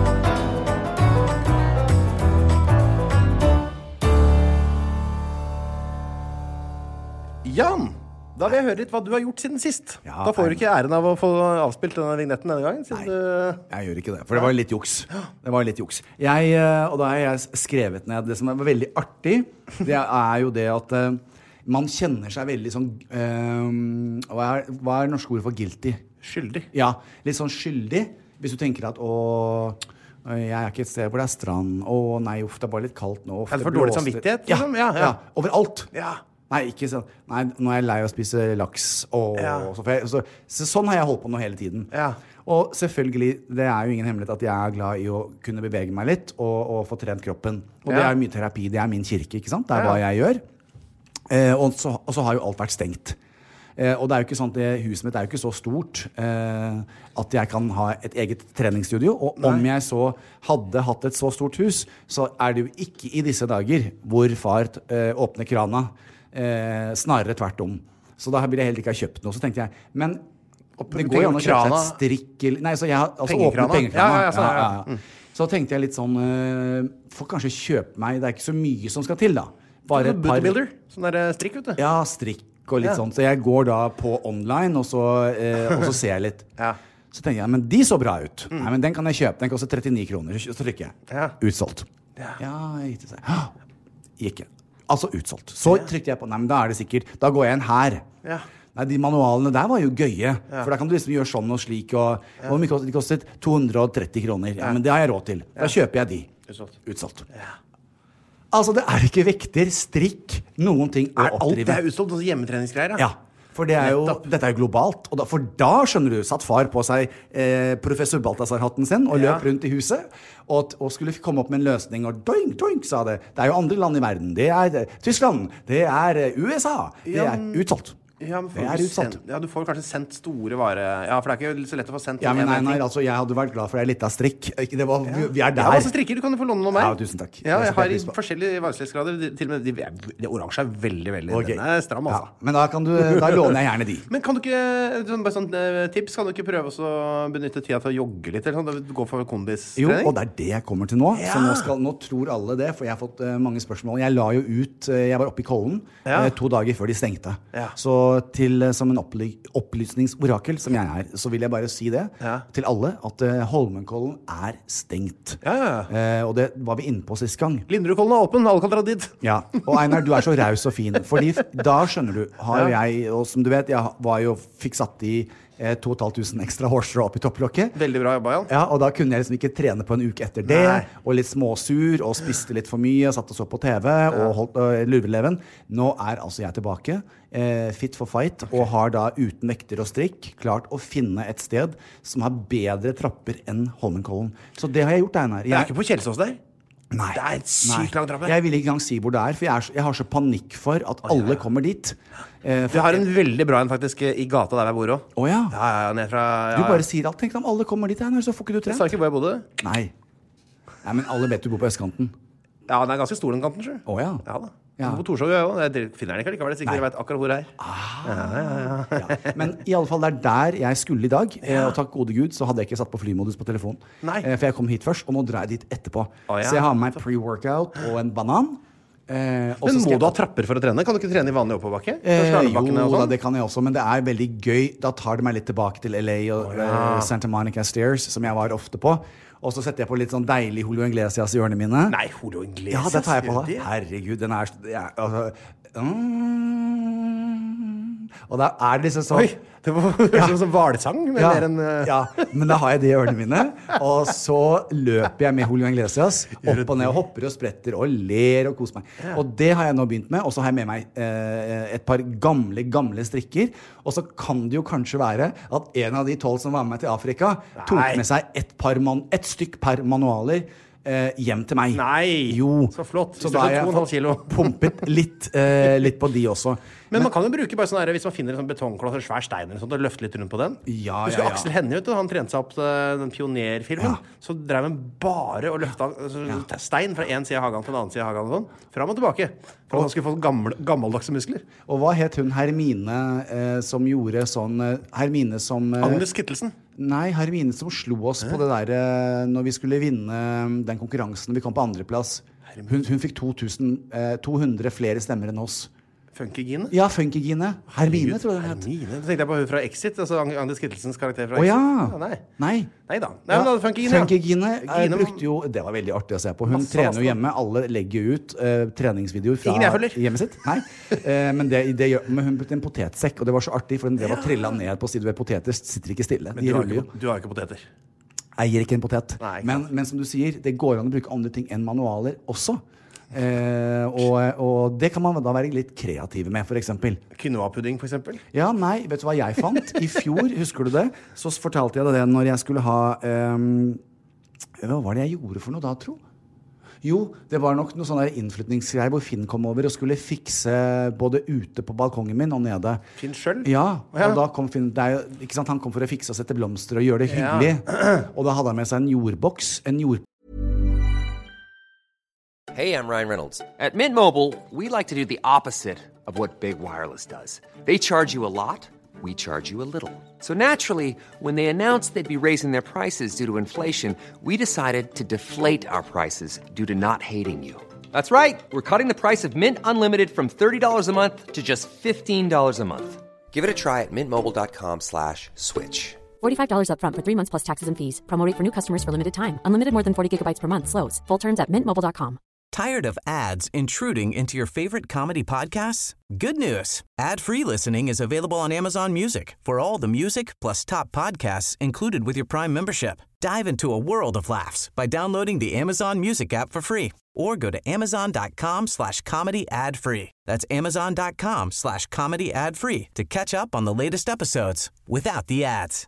Jan, da vil jeg høre litt hva du har gjort siden sist. Ja, da får du ikke æren av å få avspilt denne vignetten denne gangen. Nei, du... jeg gjør ikke det, for det var litt juks. Det var litt juks. Jeg, og da har jeg skrevet ned det som var veldig artig. Det er jo det at uh, man kjenner seg veldig sånn... Uh, hva, er, hva er norske ord for guilty? Skyldig? Ja, litt sånn skyldig. Hvis du tenker at, åh, jeg er ikke et sted hvor det er strand. Åh, nei, uff, det er bare litt kaldt nå. Er det for dårlig samvittighet? Liksom? Ja, ja, ja, overalt. Ja. Nei, ikke sånn. Nei, nå er jeg lei av å spise laks. Og, Ja. så, så, så, sånn har jeg holdt på nå hele tiden. Ja. Og selvfølgelig, det er jo ingen hemmelighet at jeg er glad i å kunne bevege meg litt og, og få trent kroppen. Og det Ja. er mye terapi, det er min kirke, ikke sant? Det er Ja. hva jeg gjør. Eh, og, så, og så har jo alt vært stengt. Eh, og det er jo ikke sånn at det, huset mitt er jo ikke så stort eh, at jeg kan ha et eget treningsstudio. Og om jeg så hadde hatt et så stort hus, så er det jo ikke i disse dager hvor far eh, åpner krana. Eh, snarere tvert om. Så da ville jeg heller ikke ha kjøpt noe. Så tenkte jeg, men det går jo an å kjøpe seg et strikk eller, nei, så jeg har altså åpnet pengekrana. Ja, ja, sånn, ja, ja. Ja, ja, ja. Så tenkte jeg litt sånn uh, får kanskje kjøpe meg, det er ikke så mye som skal til da. Bare et par Bodybuilder, sånn der strikk, vet du. Ja, strikk og litt Ja. sånn. Så jeg går da på online, og så, eh, og så ser jeg litt. Ja. Så tenker jeg, men de så bra ut. Nei, men den kan jeg kjøpe. Den koster trettini kroner. Så trykker jeg. Ja. Utsolgt. Ja. Ja, jeg gikk til seg. Gikk jeg. Altså utsolgt. Så trykte jeg på, nei, men da er det sikkert. Da går jeg inn her. Ja. Nei, de manualene der var jo gøye. For da kan du liksom gjøre sånn og slik. Og, og hvor mye kostet? De kostet to hundre og tretti kroner. Ja, men det har jeg råd til. Da kjøper jeg de. Utsolgt. Utsolgt. Altså, det er ikke vekter, strikk, noen ting å Er alt oppdrive. det er utsolgt, altså hjemmetreningsgreier, Ja, for det er jo, dette er jo globalt. Og da, for da, skjønner du, satt far på seg eh, professor Balthazar-hatten sin og løp Ja. rundt i huset og, og skulle komme opp med en løsning, og doink, doink, sa det. Det er jo andre land i verden. Det er eh, Tyskland. Det er eh, U S A. Det Ja, er men- utsolgt. Ja, men får Det er du utsolgt. sendt- ja, du får kanskje sendt store varer. Ja, for det er ikke så lett å få sendt. Ja, sånn men nei, en nei, ting. altså, jeg hadde vært glad for ei lita strikk. Ikke, det var, vi, vi er Jeg der. har masse strikker, du kan jo få låne noe av meg. Ja, tusen takk. Ja, Det jeg setter har jeg i pris på. forskjellige vanskelighetsgrader. De- Til og med de, de oransje er veldig, veldig Ok. Den er stram, altså. Ja, men da, kan du, da låner jeg gjerne de. Men kan du ikke, sånn, bare sånn eh, tips, kan du ikke prøve også å benytte tida til å jogge litt? Eller sånn, gå for Jo, kondistrening? og det er det jeg kommer til nå. Ja. Så nå, skal, nå tror alle det, for jeg har fått eh, mange spørsmål. Jeg la jo ut, eh, jeg var oppe i Kollen Ja. eh, to dager før de stengte. Ja. Så til, eh, som en opply opplysningsorakel, som jeg er, så vil jeg bare si det Ja. til alle, at eh, Holmenkollen er stengt. Ja, ja, ja. Eh, og det var vi inne på sist gang. Linderudkollen er åpen, alle kan dra dit. Ja, og Einar, du er så raus og fin. Fordi f- da skjønner du, har jo jeg, og som du vet, jeg var jo, fikk satt i eh, to og et halvt tusen ekstra hårstrå opp i topplokket. Veldig bra jobba, Jan. Ja, og da kunne jeg liksom ikke trene på en uke etter det, Nei. og litt småsur, og spiste litt for mye, satt og så på T V, og holdt øh, lurveleven. Nå er altså jeg tilbake, eh, fit for fight, og har da uten vekter og strikk klart å finne et sted som har bedre trapper enn Holmenkollen. Så det har jeg gjort, Einar. Det er ikke på Kjelsås der? Nei. Det er en sykt lang trappe. Jeg vil ikke engang si hvor det er, for jeg, er så, jeg har så panikk for at alle kommer dit. Eh, Vi for har en veldig bra en faktisk i gata der jeg bor òg. Å ja. Ja, ja, ned fra ja, Du bare sier alt. Tenk om alle kommer dit, Einar, så får ikke du Jeg trent. sa ikke hvor jeg bodde. Nei. Nei, men alle vet du bor på østkanten. Ja, den er ganske stor, den kanten, sjø. Å ja. Ja da. Ja. På Torshov, jeg òg. Jeg finner den ikke likevel. Jeg sikkert Nei. vet akkurat hvor det er. Ja. Men i alle fall, det er der jeg skulle i dag. Eh, og takk gode Gud, så hadde jeg ikke satt på flymodus på telefonen. Nei. Eh, for jeg kom hit først, og nå drar jeg dit etterpå. Å, ja. Så jeg har med meg pre-workout og en banan. Eh, og så Men skal må jeg- du ha trapper for å trene? Kan du ikke trene i vanlig oppoverbakke? Eh, jo, og da, sånn? det kan jeg også, men det er veldig gøy. Da tar det meg litt tilbake til L A og eh, Santa Monica Stairs, som jeg var ofte på. Og så setter jeg på litt sånn deilig Julio Iglesias i ørene mine. Nei, Julio Iglesias. Ja, det tar jeg på. gjør Da. det? Herregud, den er, jeg, altså, mm, Og da er det liksom sånn Oi, det var ja. som hvalsang. men ja, mer enn, eh, ja, men da har jeg det i ørene mine. Og så løper jeg med Julio Iglesias opp og ned og hopper og spretter og ler og koser meg. Og det har jeg nå begynt med. Og så har jeg med meg eh, et par gamle, gamle strikker. Og så kan det jo kanskje være at en av de tolv som var med meg til Afrika, tok Nei. med seg et, par man, et stykk per manualer eh, hjem til meg. Nei, Jo. så flott. Så Hvis da du har har jeg to og en halv kilo. pumpet litt, eh, litt på de også. Men, man kan jo bruke bare sånn her, hvis man finner en sånn betongkloss eller svær stein eller sånt, og løfte litt rundt på den. Ja, Husker ja, ja. Aksel Hennie, vet du, han trente seg opp til den pionerfilmen. Så drev han bare og løfta altså, stein fra en side av hagen til en annen side av hagen og sånn. Fram og tilbake. For at han skulle få gamle, gammeldagse muskler. Og hva het hun Hermine eh, som gjorde sånn eh, Hermine som eh, Agnes Kittelsen. Nei, Hermine som slo oss på det der eh, når vi skulle vinne eh, den konkurransen. Vi kom på andreplass. Hun, hun fikk to tusen, eh, to hundre flere stemmer enn oss. Funky-Gine? Ja, Funky-Gine. Hermine, tror jeg det het. Hermine. Da tenkte jeg på hun fra Exit, altså Agnes Kittelsens karakter fra Å Exit. ja. Ja, nei. Nei. Nei da. Nei, men da Funky-Gine, ja. Funky-Gine eh, Gine- brukte jo, det var veldig artig å se på. Hun Masse, trener masse. jo hjemme. Alle legger jo ut eh, treningsvideoer fra Ingen jeg følger. hjemmet sitt. Nei. Eh, men, det, det gjør, men hun brukte en potetsekk, og det var så artig, for den drev og trilla ned på siden ved poteter, sitter ikke stille. Men De du har, ruller jo. ikke, du har ikke poteter. Eier ikke en potet. Nei, ikke men, men som du sier, det går an å bruke andre ting enn manualer også. Eh, og, og det kan man da være litt kreative med, for eksempel. Quinoa-pudding, for eksempel. Ja, nei, vet du hva jeg fant? I fjor, husker du det? Så fortalte jeg deg det når jeg skulle ha um, hva var det jeg gjorde for noe da, tro? Jo, det var nok noe sånn der innflytningsgreier hvor Finn kom over og skulle fikse både ute på balkongen min og nede. Finn selv? Ja, Å, ja. og da kom Finn, det er, jo- ikke sant, han kom for å fikse og sette blomster og gjøre det Ja. hyggelig. Og da hadde han med seg en jordboks, en jord Hey, I'm Ryan Reynolds. At Mint Mobile, we like to do the opposite of what Big Wireless does. They charge you a lot, we charge you a little. So naturally, when they announced they'd be raising their prices due to inflation, we decided to deflate our prices due to not hating you. That's right. We're cutting the price of Mint Unlimited from thirty dollars a month to just fifteen dollars a month. Give it a try at mintmobile.com slash switch. forty-five dollars up front for three months plus taxes and fees. Promo rate for new customers for limited time. Unlimited more than forty gigabytes per month. Slows full terms at mint mobile dot com. Tired of ads intruding into your favorite comedy podcasts? Good news. Ad-free listening is available on Amazon Music for all the music plus top podcasts included with your Prime membership. Dive into a world of laughs by downloading the Amazon Music app for free or go to amazon.com slash comedy ad-free. That's amazon.com slash comedy ad-free to catch up on the latest episodes without the ads.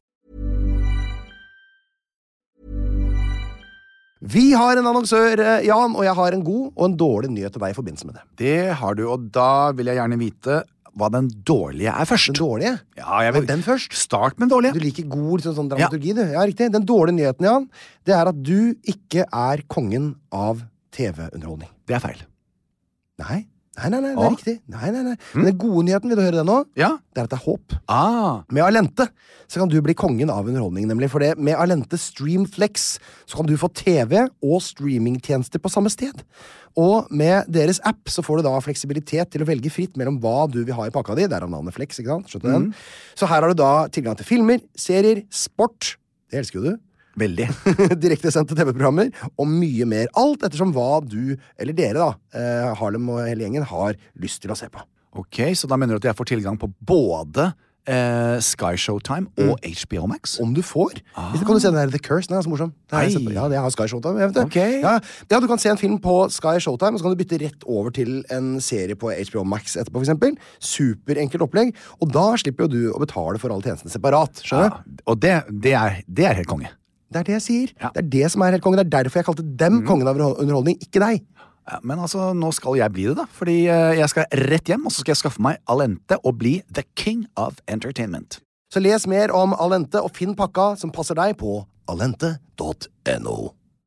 Vi har en annonsør, eh, Jan, og jeg har en god og en dårlig nyhet til deg i forbindelse med det. Det har du, og da vil jeg gjerne vite hva den dårlige er først. Den dårlige? Ja, jeg vil... Den først? Start med den dårlige. Du liker god liksom, sånn dramaturgi, du. Ja, riktig. Den dårlige nyheten, Jan, det er at du ikke er kongen av T V-underholdning. Det er feil. Nei. Nei, nei, nei, det er Ah. riktig. Nei, nei, nei. Men den gode nyheten, vil du høre det nå? Ja. Det er at det er håp. Ah. Med Alente så kan du bli kongen av underholdning, nemlig. For det, med Alente Streamflex så kan du få T V og streamingtjenester på samme sted. Og med deres app så får du da fleksibilitet til å velge fritt mellom hva du vil ha i pakka di. Derav navnet Flex, ikke sant? Skjønner du den? Så her har du da tilgang til filmer, serier, sport. Det elsker jo du. Veldig. Direktesendte T V-programmer og mye mer. Alt ettersom hva du, eller dere da, eh, Harlem og hele gjengen, har lyst til å se på. Ok, så da mener du at jeg får tilgang på både eh, Sky Showtime og Mm. H B O Max? Om du får. Hvis du kan du se den der The Curse, den er så morsom. Det har jeg sett på. Ja, det har Sky Showtime. Jeg vet det. Ok. Ja, ja, du kan se en film på Sky Showtime, og så kan du bytte rett over til en serie på H B O Max etterpå, for eksempel. Superenkelt opplegg. Og da slipper jo du å betale for alle tjenestene separat. Skjønner du? Ja, og det, det, er, det er helt konge. Det er det jeg sier. Det er det som er helt konge. Det er derfor jeg kalte dem kongen av underholdning, ikke deg. Ja, men altså, nå skal jeg bli det da. Fordi eh, jeg skal rett hjem, og så skal jeg skaffe meg Alente og bli the king of entertainment. Så les mer om Alente og finn pakka som passer deg på alente punktum no.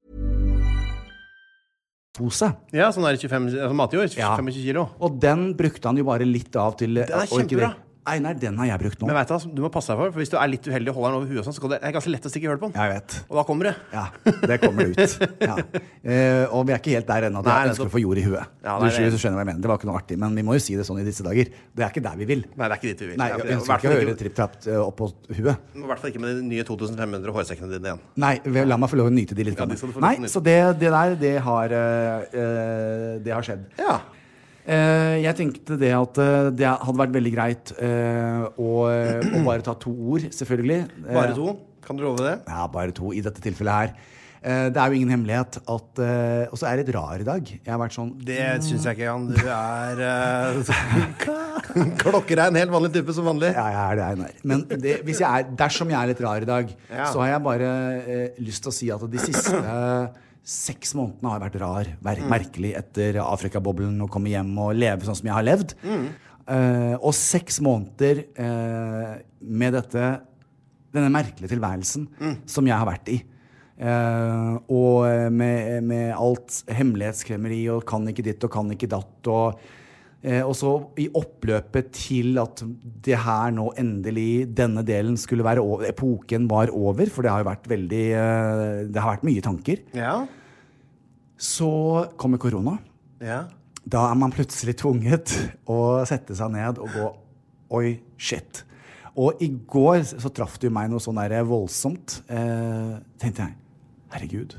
pose. Ja, sånn er det tjuefem, altså matjord, Ja. tjuefem kilo. Og den brukte han jo bare litt av til... Den er og ikke kjempebra. det. Einar, den har jeg brukt nå. Men vet du, hva, du må passe deg for, for hvis du er litt uheldig og holder den over huet og sånn, så kan det, det er ganske lett å stikke i høl på den. Jeg vet. Og da kommer det. Ja, det kommer det ut. Ja. Eh, og vi er ikke helt der ennå at Nei, jeg nettopp. ønsker å få jord i huet. Ja, du nei, skjønner, det- du skjønner hva jeg mener. Det var ikke noe artig, men vi må jo si det sånn i disse dager. Det er ikke der vi vil. Nei, det er ikke dit vi vil. Nei, Det er- jeg det er- ønsker i hvert ikke å fall høre tripp-trapp eh, opp på huet. I hvert fall ikke med de nye to tusen fem hundre hårsekkene dine igjen. Nei, vel, la meg få lov å nyte de litt. Ja, de skal du få lov Nei, til å nyte. så det, det der, det har, eh, eh, det har skjedd. Ja. Eh, jeg tenkte det at eh, det hadde vært veldig greit eh, å, å bare ta to ord, selvfølgelig. Eh, Bare to? Kan du love det? Ja, bare to i dette tilfellet her. Eh, det er jo ingen hemmelighet at eh, Og så er jeg litt rar i dag. Jeg har vært sånn Det syns jeg ikke, Jan. Du er uh, klokkerein, helt vanlig type som vanlig. Ja, jeg er det, Einar. Men det, hvis jeg er, dersom jeg er litt rar i dag, Ja. så har jeg bare eh, lyst til å si at de siste eh, seks månedene har vært rar, ver Mm. merkelig etter Afrikaboblen, å komme hjem og leve sånn som jeg har levd. Mm. Eh, og seks måneder eh, med dette, denne merkelige tilværelsen Mm. som jeg har vært i. Eh, og med, med alt hemmelighetskremmeri og kan ikke ditt og kan ikke datt og Eh, og så i oppløpet til at det her nå endelig, denne delen skulle være over, epoken var over, for det har jo vært veldig, eh, det har vært mye tanker. Ja. Så kommer korona. Ja. da er man plutselig tvunget å sette seg ned og gå, oi, shit. Og i går så traff du meg noe sånn der voldsomt. Eh, tenkte jeg, herregud.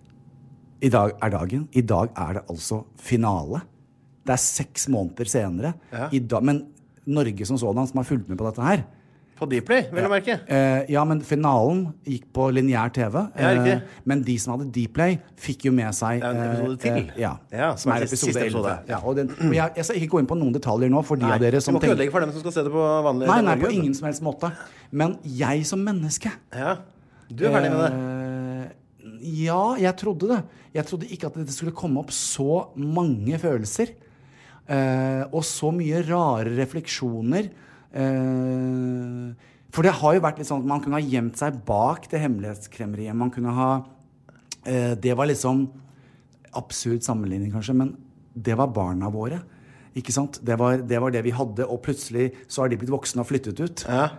I dag er dagen. I dag er det altså finale. Det er seks måneder senere. Ja. I dag, men Norge som sådan som har fulgt med på dette her. På Dplay, vil du merke? Eh, ja, men finalen gikk på lineær T V. Ja, riktig. Eh, men de som hadde Dplay fikk jo med seg... Det er en episode til. Eh, ja, ja, som er episode siste episode. elleve. Ja, og den, og jeg, jeg skal ikke gå inn på noen detaljer nå for de Nei, av dere som du må ikke ødelegge for dem som skal se det på vanlig... Nei, nei, på ingen som helst måte. Men jeg som menneske... Ja, du er ferdig med det. Eh, ja, jeg trodde det. Jeg trodde ikke at det skulle komme opp så mange følelser. Eh, og så mye rare refleksjoner. Eh... For det har jo vært litt sånn at man kunne ha gjemt seg bak det hemmelighetskremmeriet. Man kunne ha... Eh, det var liksom absurd sammenligning kanskje, men det var barna våre. Ikke sant? Det var, det var det vi hadde, og plutselig så har de blitt voksne og flyttet ut. Ja.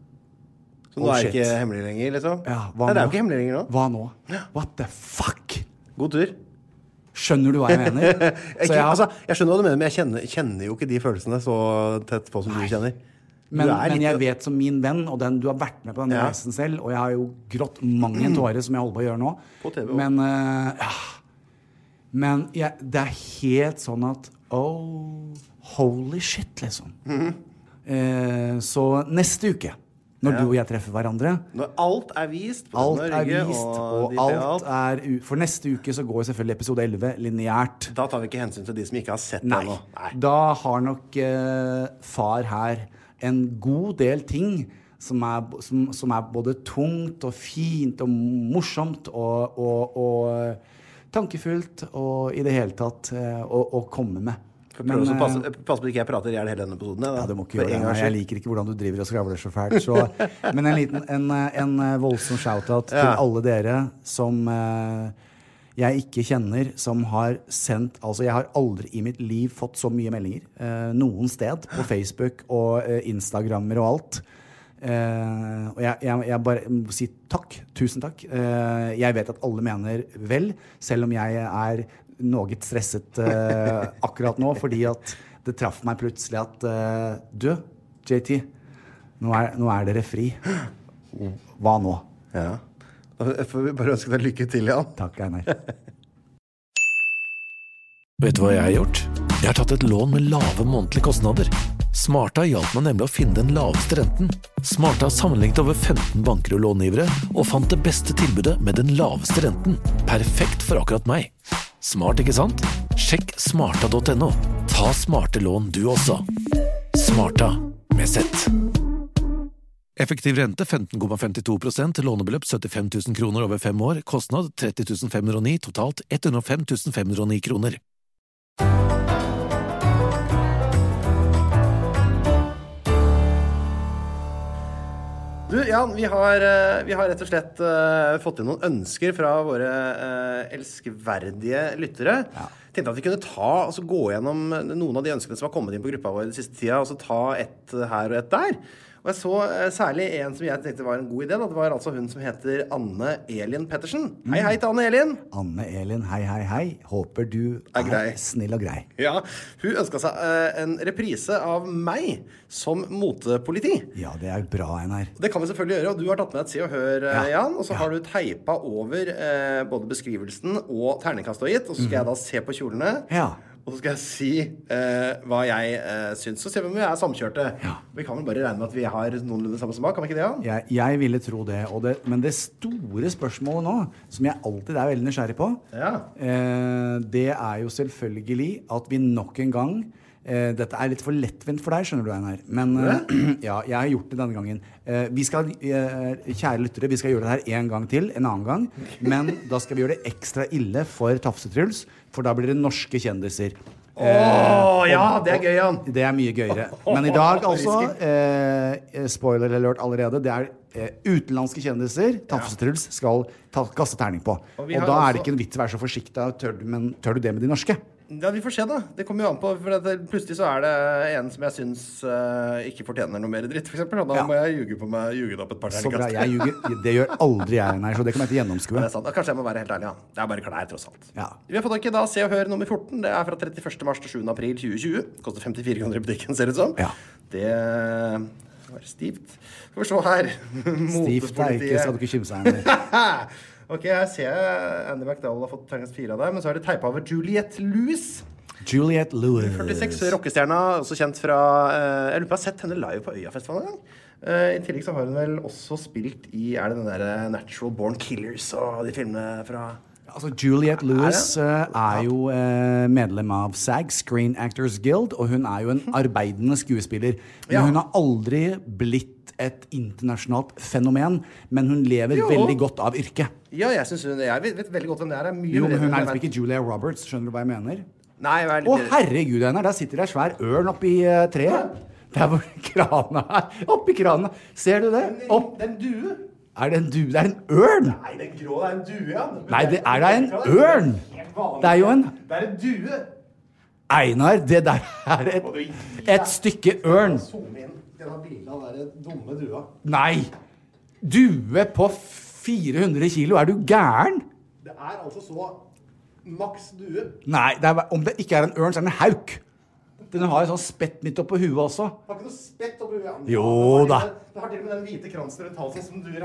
Så nå oh, er det ikke hemmelig lenger, liksom? Ja, hva Nei, det er nå? jo ikke hemmelig lenger nå. Hva nå? What the fuck? God tur. Skjønner du hva jeg mener? jeg, ikke, jeg, har... altså, jeg skjønner hva du mener, men jeg kjenner, kjenner jo ikke de følelsene så tett på som Nei. Du kjenner. Men, men jeg vet som min venn, og den, du har vært med på den ja. reisen selv, og jeg har jo grått mange tårer som jeg holder på å gjøre nå. På T V. Men, uh, ja. Men jeg, det er helt sånn at, oh, holy shit, liksom. Mm-hmm. Uh, så neste uke, når ja. du og jeg treffer hverandre... Når alt er vist på alt Norge, er vist, og, og alt, alt er... U- for neste uke så går selvfølgelig episode elleve lineært. Da tar vi ikke hensyn til de som ikke har sett Nei. det nå. Nei. Da har nok uh, far her... en god del ting som er, som, som er både tungt og fint og morsomt og, og, og tankefullt og i det hele tatt uh, å, å komme med. Men, uh, pass, pass på at ikke jeg prater i hele denne episoden. Da. Ja, du må ikke gjøre det. Jeg liker ikke hvordan du driver og skravler så fælt. Så, men en liten, en, en voldsom shoutout ja. til alle dere som uh, jeg ikke kjenner, som har sendt, altså jeg har aldri i mitt liv fått så mye meldinger, eh, noen sted, på Facebook og eh, Instagrammer og alt. Eh, og jeg, jeg, jeg bare må si takk, tusen takk. Eh, jeg vet at alle mener vel, selv om jeg er noe stresset eh, akkurat nå, fordi at det traff meg plutselig at, eh, du, J T, nå er, nå er dere fri. Hva nå? Ja. Jeg får bare ønske deg lykke til, Jan. Takk, Einar. Vet du hva jeg har gjort? Jeg har tatt et lån med lave månedlige kostnader. Smarta hjalp meg nemlig å finne den laveste renten. Smarta har sammenlignet over femten banker og långivere, og fant det beste tilbudet med den laveste renten. Perfekt for akkurat meg. Smart, ikke sant? Sjekk smarta punktum no. Ta smarte lån du også. Smarta, med sett. Effektiv rente femten komma femtito prosent, lånebeløp syttifem tusen kroner over fem år, kostnad tretti tusen fem hundre og ni, totalt hundre og fem tusen fem hundre og ni kroner. Du, Jan, vi har, vi har rett og slett uh, fått inn noen ønsker fra våre uh, elskverdige lyttere. Ja. Tenkte at vi kunne ta, altså gå gjennom noen av de ønskene som har kommet inn på gruppa vår den siste tida, og så ta ett her og ett der. Og jeg så uh, særlig en som jeg tenkte var en god idé, da. Det var altså hun som heter Anne Elin Pettersen. Mm. Hei, hei til Anne Elin. Anne Elin, hei, hei, hei. Håper du er, er snill og grei. Ja, hun ønsket seg uh, en reprise av meg som motepoliti. Ja, det er bra, Einar. Det kan vi selvfølgelig gjøre, og du har tatt med et Se og Hør, ja. Jan, og så ja. har du teipet over uh, både beskrivelsen og terningkast du har gitt, og så skal mm. jeg da se på kjolene. Ja. Og så skal jeg si eh, hva jeg eh, syns. Så ser vi om vi er samkjørte. Ja. Vi kan vel bare regne med at vi har noenlunde samme smak, kan vi ikke det, Jan? Jeg, jeg ville tro det, og det. Men det store spørsmålet nå, som jeg alltid er veldig nysgjerrig på, ja. eh, det er jo selvfølgelig at vi nok en gang eh, dette er litt for lettvint for deg, skjønner du, Einar. Men eh, ja, jeg har gjort det denne gangen. Eh, vi skal, eh, kjære lyttere, vi skal gjøre det her en gang til, en annen gang. Men da skal vi gjøre det ekstra ille for Tafsetruls, for da blir det norske kjendiser. Åh, oh, ja, det er gøy, Jan. Det er mye gøyere. Men i dag, altså, eh, spoiler alert allerede, det er eh, utenlandske kjendiser Tafsetruls skal ta, kaste terning på. Og, og da altså... er det ikke en vits å være så forsiktig, tør du, men tør du det med de norske? Ja, vi får se da. Det kommer jo an på, for det, plutselig så er det en som jeg synes uh, ikke fortjener noe mer dritt, for eksempel. Da ja. må jeg ljuge på meg, ljuge det opp et par så bra, jeg ljuger, det gjør aldri jeg, nei, så det kommer jeg til å gjennomskue. Det er sant, kanskje jeg må være helt ærlig, ja. Det er bare klær, tross alt. Ja. Vi har fått dere da Se og Hør nummer fjorten. Det er fra trettiførste mars til sjuende april tjue tjue. Koster femtifire kroner i butikken, ser det ut som. Ja. Det var stivt. Skal vi se her. Stivt er ikke, skal du ikke kymse her. Ok, her ser jeg Andy McDowell har fått terningkast fire av deg, men så er det teipet over Juliette Lewis. Juliette Lewis. førtiseks, rockestjerna, også kjent fra... Uh, jeg lurer på, jeg har sett henne live på Øyafestivalen en gang. Uh, I tillegg så har hun vel også spilt i, er det den der Natural Born Killers og de filmene fra... Altså, Juliette Lewis er, uh, er jo uh, medlem av SAG, Screen Actors Guild, og hun er jo en arbeidende skuespiller. Men ja. hun har aldri blitt et internasjonalt fenomen, men hun lever jo. veldig godt av yrket. Ja, jeg synes hun, jeg vet, vet veldig godt hvem det er. er mye jo, men hun er ikke Julia Roberts, skjønner du hva jeg mener? Nei, jeg er litt... Å, herregud, henne, der sitter det en svær ørn oppi uh, treet. Der hvor krana er, oppi krana. Ser du det? Opp. Det er en due. Er det en due? Det er en ørn! Nei, det er grå, det er en due, ja. Nei, det er da en ørn! Det er jo en... Det er en due. Einar, det der er et, et stykke ørn. Zoom inn. Skal jeg ha bildet av den dumme dua? Nei! Due på fire hundre kilo, er du gæren? Det er altså så maks due. Nei, det er, om det ikke er en ørn, så er det en hauk. Den har en sånn spett midt oppe på huet også. Har ikke noe spett oppe på huet? Jo da. Det har til og med den hvite kransen rundt halsen som duer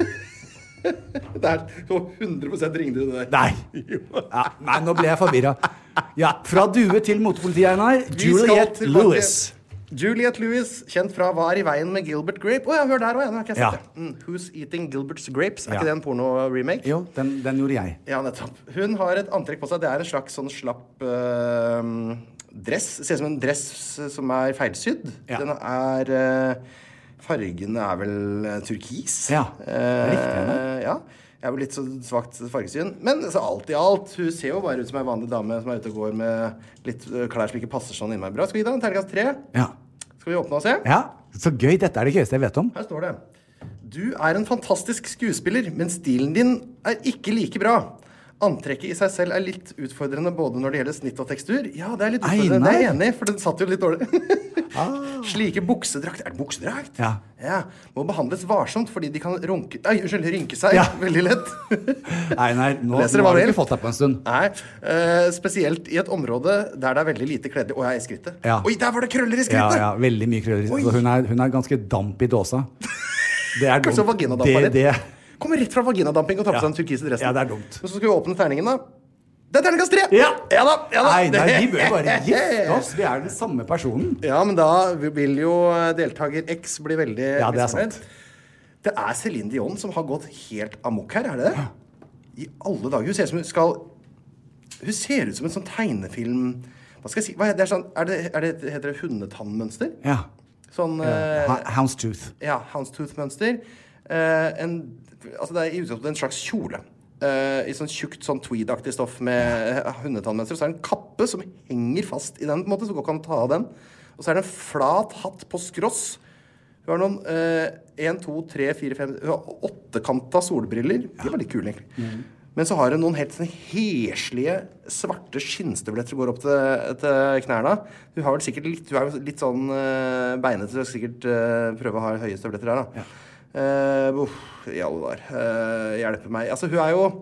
har. Det er så hundre prosent ringdue det der. Nei. Ja, nei, nå ble jeg forvirret. Ja, fra due til motepolitiet, Einar. Juliette Lewis. Juliette Lewis, kjent fra Hva er i veien med Gilbert Grape. Å, jeg hører der også, jeg har ikke sett ja. det. Mm, Who's Eating Gilbert's Grapes? Er ja. ikke det en porno-remake? Jo, den, den gjorde jeg. Ja, nettopp. Hun har et antrekk på seg. Det er en slags sånn slapp uh, dress. Det ser ut som en dress som er feilsydd. Ja. Den er... Uh, fargene er vel uh, turkis. Ja, det er riktig, henne. Uh, ja. Jeg er jo litt så svagt fargesyn. Men altså, alt i alt, hun ser jo bare ut som en vanlig dame som er ute og går med litt uh, klær som ikke passer sånn inn meg bra. Skal vi da en terningkast tre? Ja. Skal vi åpne og se? Ja, så gøy. Dette er det gøyeste jeg vet om. Her står det. Du er en fantastisk skuespiller, men stilen din er ikke like bra. Antrekket i seg selv er litt utfordrende både når det gjelder snitt og tekstur. Ja, det er litt utfordrende. Det er jeg enig i, for den satt jo litt dårlig. ah. Slike buksedrakt. Er det buksedrakt? Ja. Ja. Må behandles varsomt, fordi de kan runke... Nei, unnskyld, rynke seg. Ja. Veldig lett. Nei, nei, nå, nå har du ikke fått deg på en stund. Nei, uh, spesielt i et område der det er veldig lite kledelig. Å, jeg er i skrittet. Ja. Oi, der var det krøller i skrittet! Ja, ja, veldig mye krøller. Altså, hun, er, hun er ganske damp i dåsa. Det er Kanskje dumt. vaginadampa det, det... Kommer rett fra vaginadamping og tar på ja. seg den turkise dressen. Ja, det er dumt. Men så skal vi åpne terningen da. Det er terningkast tre! Ja. Ja da, ja da. Nei, nei, vi bør bare gifte oss. Vi er den samme personen. Ja, men da vil jo deltaker X bli veldig... Ja, det er sant. Det er Celine Dion som har gått helt amok her, er det det? I alle dager. Hun ser ut som hun skal... Hun ser ut som en sånn tegnefilm... Hva skal jeg si? Hva er det? Er sånn, er det, er det heter det hundetannmønster? Ja. Sånn... Uh, Houndstooth. Ja, Houndstooth-mønster. Uh, en, altså det er i utgangspunktet en slags kjole. Uh, I sånn tjukt, sånn tweed-aktig stoff med hundetannmønster. Så er det en kappe som henger fast i den, på en måte, så går ikke an å ta av den. Og så er det en flat hatt på skross. Hun har noen uh, en, to, tre, fire, fem... Hun har åttekanta solbriller. De var litt kule, egentlig. Mm. Men så har hun noen helt sånn heslige, svarte skinnstøvletter som går opp til, til knærne. Hun har vel sikkert litt, hun er jo litt sånn uh, beinete, så hun skal sikkert uh, prøve å ha høye støvletter her, da. Ja. Uh, uff, i alle der uh, hjelper meg. Altså hun er jo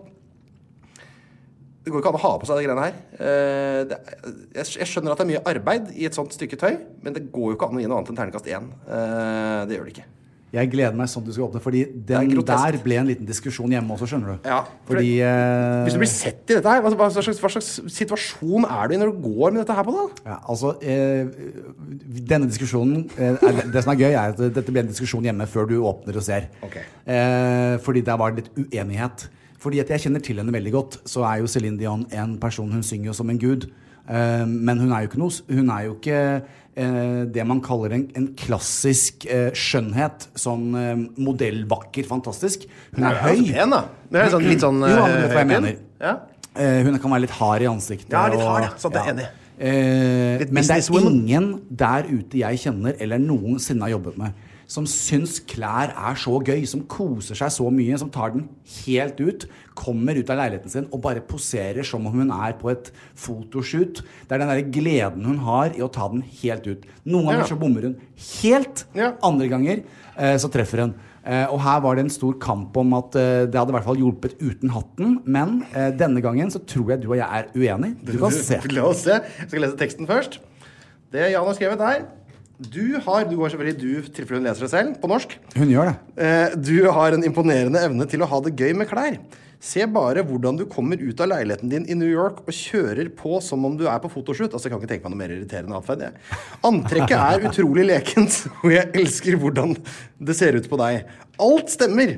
det går ikke an å ha på seg det greiene her uh, det, jeg, jeg skjønner at det er mye arbeid i et sånt stykke tøy, men det går jo ikke an å gi noe annet enn terningkast én. uh, Det gjør det ikke. Jeg gleder meg sånn du skal åpne, fordi den der ble en liten diskusjon hjemme også, skjønner du. Ja, for fordi, det, uh, hvis du blir sett i dette her, hva, hva, slags, hva slags situasjon er du i når du går med dette her på da? Ja, altså, uh, denne diskusjonen, uh, er, det som er gøy er at dette ble en diskusjon hjemme før du åpner og ser. Okay. Uh, fordi der var det litt uenighet. Fordi at jeg kjenner til henne veldig godt, så er jo Celine Dion en person, hun synger jo som en gud. Uh, men hun er jo ikke noe, hun er jo ikke uh, det man kaller en, en klassisk uh, skjønnhet, sånn uh, modellvakker, fantastisk. Hun er, er høy. Det er pen da. Det er sånn, litt sånn jo, men det er hva jeg mener. Ja. Uh, hun kan være litt hard i ansiktet. Ja, litt hard, ja. Sånn det er enig. Uh, men det er ingen der ute jeg kjenner, eller noensinne har jobbet med, som syns klær er så gøy, som koser seg så mye, som tar den helt ut, kommer ut av leiligheten sin og bare poserer som om hun er på et fotoshoot. Det er den der gleden hun har i å ta den helt ut. Noen ganger Ja. så bommer hun helt, andre ganger eh, så treffer hun. Eh, og her var det en stor kamp om at eh, det hadde i hvert fall hjulpet uten hatten, men eh, denne gangen så tror jeg du og jeg er uenig. Du kan se. La oss se. Jeg skal lese teksten først. Det Jan har skrevet her. Du har, du går selvfølgelig du, tilfelle hun leser det selv, på norsk. Hun gjør det. Eh, du har en imponerende evne til å ha det gøy med klær. Se bare hvordan du kommer ut av leiligheten din i New York og kjører på som om du er på fotoshoot. Altså, jeg kan ikke tenke meg noe mer irriterende atferd, jeg. Antrekket er utrolig lekent, og jeg elsker hvordan det ser ut på deg. Alt stemmer!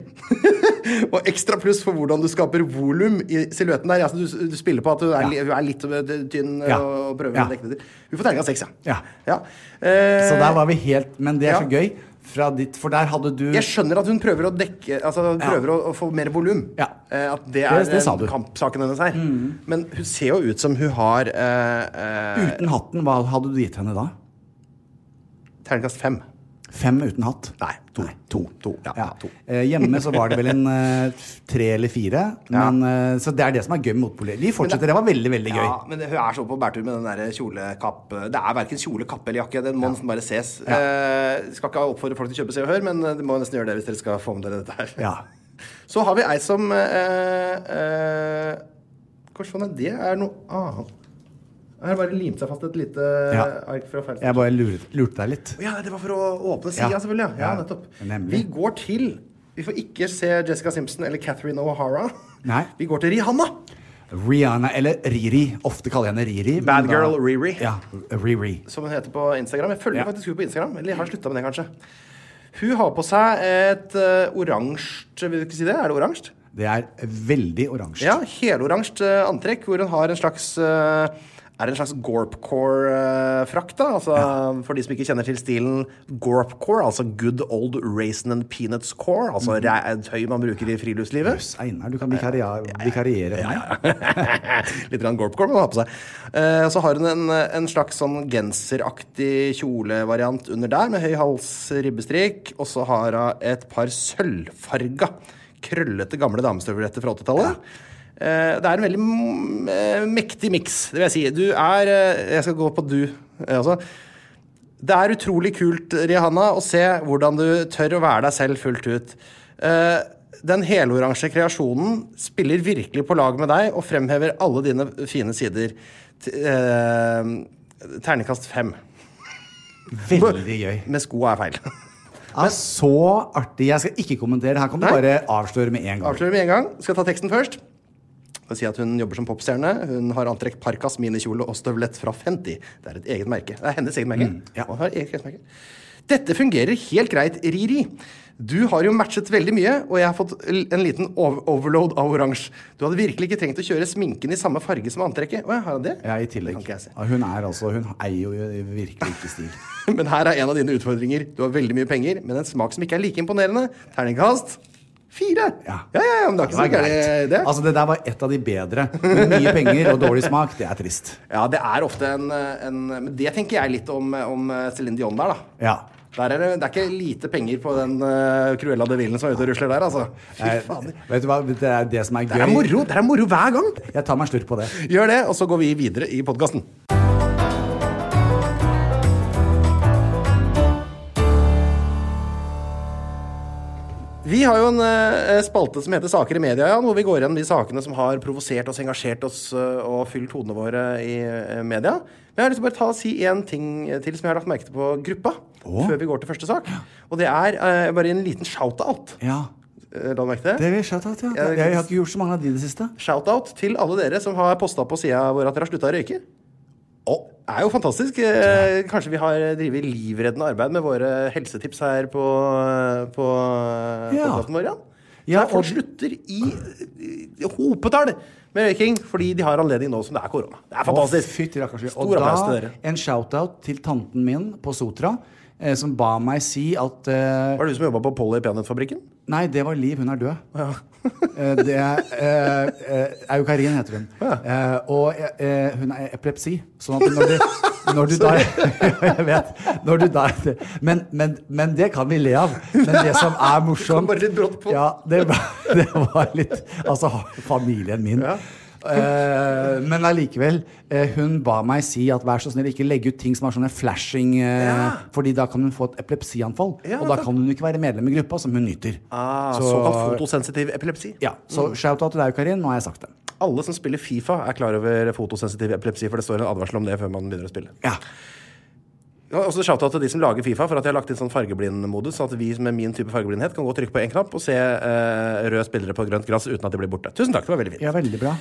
Og ekstra pluss for hvordan du skaper volum i silhuetten der. Altså, du, du spiller på at du er, ja. Hun er litt tynn ja. Og prøver ja. Å dekke det til. Hun får terning av seks, ja. ja. ja. Eh, Så der var vi helt, men det er ja. så gøy. Fra ditt, for der hadde du... Jeg skjønner at hun prøver å dekke, altså prøver ja. å, å få mer volum. Ja. Eh, at det er det, det kampsaken hennes her. Mm. Men hun ser jo ut som hun har... Eh, eh, uten hatten, hva hadde du gitt henne da? Terningkast fem. Fem uten hatt? Nei, to. Nei, to. to. Ja, ja. to. Eh, hjemme så var det vel en uh, tre eller fire. Ja. Men, uh, så det er det som er gøy med motpoler. Vi fortsetter, det, det var veldig, veldig gøy. Ja, men det, hun er så på bærtur med den der kjolekapp. Det er hverken kjole, kappe eller jakke. Den må nesten bare ses. Ja. Eh, skal ikke oppfordre folk til å kjøpe Se og Hør, men det må nesten gjøre det hvis dere skal få med dere dette her. Ja. Så har vi ei som... Eh, eh, Hvordan er det? Er noe annet? Jeg har bare limt seg fast et lite ja. ark fra feil. Jeg bare lurte, lurte deg litt. Ja, det var for å åpne siden, ja. selvfølgelig. Ja, ja nettopp. Nemlig. Vi går til... Vi får ikke se Jessica Simpson eller Catherine O'Hara. Nei. Vi går til Rihanna. Rihanna, eller Riri. Ofte kaller jeg henne Riri. Bad girl da, Riri. Ja, Riri. Som hun heter på Instagram. Jeg følger ja. faktisk hun på Instagram. Eller jeg har sluttet med det, kanskje. Hun har på seg et uh, oransje... Vil du ikke si det? Er det oransje? Det er veldig oransje. Ja, heloransje uh, antrekk, hvor hun har en slags... Uh, er en slags Gorpcore-frakt, da. Altså, ja. For de som ikke kjenner til stilen Gorpcore, altså good old raisin and peanuts core, altså mm. et høy man bruker i friluftslivet. Jøss, Einar, du kan vikariere, vikariere ja, ja, ja. Litt grann Gorpcore må man ha på seg. Uh, så har hun en, en slags sånn genseraktig kjolevariant under der, med høy hals, ribbestrikk, og så har hun et par sølvfarga, krøllete gamle damestøvletter fra åttitallet. Ja. Det er en veldig mektig mix, det vil jeg si. Du er, jeg skal gå på du også. Det er utrolig kult, Rihanna, å se hvordan du tør å være deg selv fullt ut. Den heloransje kreasjonen spiller virkelig på lag med deg og fremhever alle dine fine sider. Terningkast fem. Veldig gøy. Med sko er feil. Men, så artig. Jeg skal ikke kommentere. Her kan du nei. Bare avsløre med en gang. Avsløre med en gang. Skal ta teksten først. Jeg vil si at hun jobber som popstjerne. Hun har antrekk parkas, minikjole og støvlett fra Fenty. Det er et eget merke. Det er hennes eget merke. Mm, ja. Hun har eget merke. Dette fungerer helt greit, Riri. Du har jo matchet veldig mye, og jeg har fått en liten overload av oransje. Du hadde virkelig ikke trengt å kjøre sminken i samme farge som antrekket. Åja, har hun det? Ja, i tillegg. Hun er altså, hun eier jo virkelig ikke stil. Men her er en av dine utfordringer. Du har veldig mye penger, men en smak som ikke er like imponerende. Terningkast fire. Ja, ja, ja, men det er ikke så gærent det. Altså, det der var et av de bedre. Med mye penger og dårlig smak, det er trist. Ja, det er ofte en... en men det tenker jeg litt om, om Celine Dion der, da. Ja. Der er det, det er ikke lite penger på den uh, Cruella de Villen som er ute og rusler der, altså. Fy fader. Vet du hva, det er det som er gøy. Det er moro, det er moro hver gang. Jeg tar meg slutt på det. Gjør det, og så går vi videre i podcasten. Vi har jo en uh, spalte som heter Saker i media, ja, hvor vi går gjennom de sakene som har provosert oss, engasjert oss uh, og fylt hodene våre i uh, media. Men jeg har lyst til å bare ta og si en ting til som jeg har lagt merke til på gruppa, oh. før vi går til første sak. Og det er uh, bare en liten shout-out. Ja. Uh, la du merke det? Det vil shout-out, ja. Jeg, jeg har ikke gjort så mange av de det siste. Shout-out til alle dere som har postet på siden vår at dere har sluttet å røyke. Oh. Det er jo fantastisk. Eh, kanskje vi har drivet livreddende arbeid med våre helsetips her på, på ja. podcasten vår, ja. Ja, folk slutter i, i hopetall med røyking, fordi de har anledning nå som det er korona. Det er fantastisk. Å, og da en shout-out til tanten min på Sotra, eh, som ba meg si at... Eh, var det du som jobbet på Polly Peanut-fabrikken? Nei, det var Liv, hun er død. Ja. det er uh, Eukarin heter hun. Ja. Uh, og uh, hun er epilepsi. Sånn at når du, når du da jeg vet, når du da men, men, men det kan vi le av. Men det som er morsomt bare litt brått på. Ja, det, det var litt altså familien min. Ja. Uh, men allikevel uh, hun ba meg si at vær så snill ikke legge ut ting som er sånne flashing uh, ja. Fordi da kan hun få et epilepsianfall ja, og da kan hun ikke være medlem i gruppa som hun nyter ah, så, såkalt fotosensitiv epilepsi ja, så mm. shout out til deg Karin, nå har jeg sagt det alle som spiller FIFA er klar over fotosensitiv epilepsi for det står en advarsel om det før man begynner å spille ja Ja, også shout out til de som lager FIFA for at jeg har lagt inn sånn fargeblind-modus sånn at vi med min type fargeblindhet kan gå og trykke på en knapp og se uh, røde spillere på grønt gress uten at de blir borte. Tusen takk, det var veldig fint. Ja, veldig bra.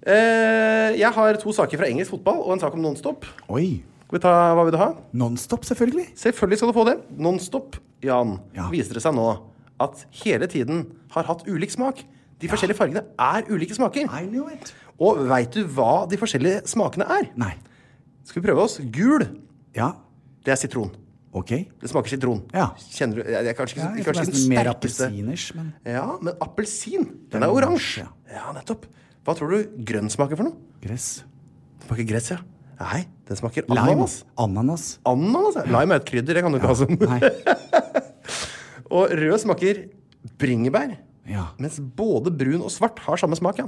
Uh, jeg har to saker fra engelsk fotball og en sak om non-stop. Oi. Skal vi ta, hva vil du ha? Non-stop, selvfølgelig. Selvfølgelig skal du få det. Non-stop, Jan, ja. Viser det seg nå at hele tiden har hatt ulik smak. De ja. forskjellige fargene er ulike smaker. I knew it. Og vet du hva de forskjellige smakene er? Nei. Skal vi prøve oss? Gul. Ja. Det er sitron. Ok. Det smaker sitron. Ja. Kjenner du? Jeg er kanskje ikke, ja, kanskje ikke den mer appelsiners, men... Ja, men appelsin, den er oransje. Ja. ja, nettopp. Hva tror du grønn smaker for noe? Gress. Den smaker gress, ja. Nei, den smaker ananas. Lime. Ananas. Ananas, ja. Lime er et krydder, det kan du ikke ja. ha som. Nei. Og rød smaker bringebær. Ja. Mens både brun og svart har samme smak, Jan.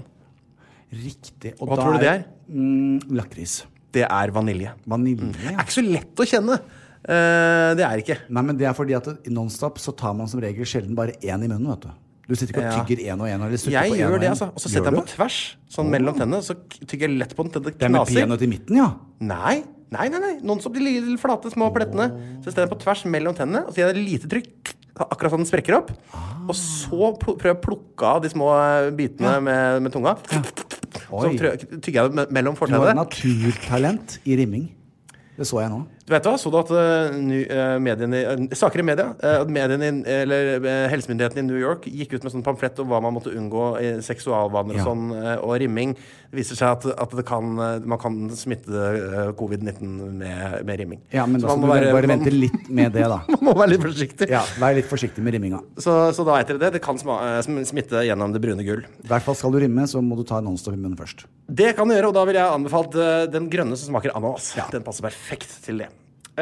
Riktig. Og hva tror du det er? Mm, lakris. Det er vanilje. Vanilje, mm. Det er ikke så lett å kjenne. Uh, det er ikke. Nei, men det er fordi at i non-stop så tar man som regel sjelden bare én i munnen, vet du. Du sitter ikke og tygger en og en eller sutter jeg på en gjør og det, en. Altså. Og så setter jeg på tvers, sånn oh. mellom tennene, så tygger jeg lett på den til det knaser. Det er med peanøtt i midten, ja? Nei, nei, nei, nei. Non-stop, de lille flate små plettene. Så setter jeg på tvers mellom tennene, og så gjør jeg et lite trykk, akkurat sånn den sprekker opp. Ah. Og så prøver jeg å plukke av de små bitene ja. med, med tunga. Ja. Så tygger jeg det mellom fortennene. Du har naturtalent i rimming. Det så jeg nå. Du vet hva, så du at uh, ny, uh, mediene, uh, saker i media, uh, mediene, eller uh, helsemyndighetene i New York gikk ut med sånn pamflett om hva man måtte unngå i seksualvaner ja. og sånn, uh, og rimming. Det viser seg at, at det kan, uh, man kan smitte uh, covid nitten med, med rimming. Ja, men da skal du være, bare vente litt med det da. Man må være litt forsiktig. Ja, vær litt forsiktig med rimminga. Så, så da vet dere det, det kan sma, uh, smitte gjennom det brune gull. I hvert fall skal du rimme, så må du ta non-stop i munnen først. Det kan du gjøre, og da vil jeg anbefalt uh, den grønne som smaker ananas. Ja. Den passer perfekt til det.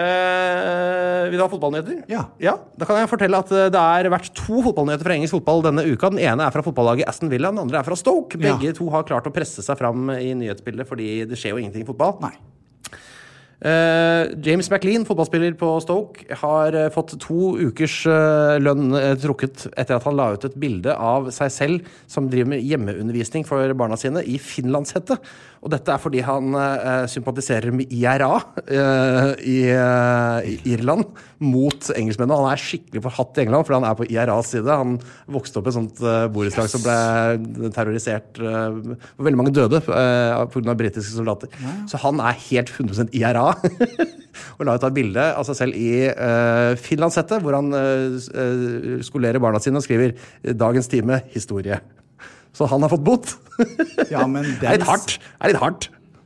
Uh, vil du ha fotballnyheter? Ja. ja. Da kan jeg fortelle at det er vært to fotballnyheter fra engelsk fotball denne uka. Den ene er fra fotballaget Aston Villa, den andre er fra Stoke. Begge ja. to har klart å presse seg fram i nyhetsbildet, fordi det skjer jo ingenting i fotball. Nei. Uh, James McLean, fotballspiller på Stoke, har uh, fått to ukers uh, lønn uh, trukket etter at han la ut et bilde av seg selv som driver med hjemmeundervisning for barna sine i finlandshette. Og dette er fordi han uh, sympatiserer med I R A uh, i, uh, i Irland mot engelskmennene. Han er skikkelig forhatt i England, for han er på I R A's side. Han vokste opp i et sånt uh, borettslag yes. som ble terrorisert. Uh, veldig mange døde uh, på grunn av britiske soldater. Ja. Så han er helt hundre prosent I R A. Og la ut et bilde av seg selv i uh, finlandshette, hvor han uh, skolerer barna sine og skriver dagens time, historie. Så han har fått bot. Ja, men den... Det er litt hardt. Det er litt hardt.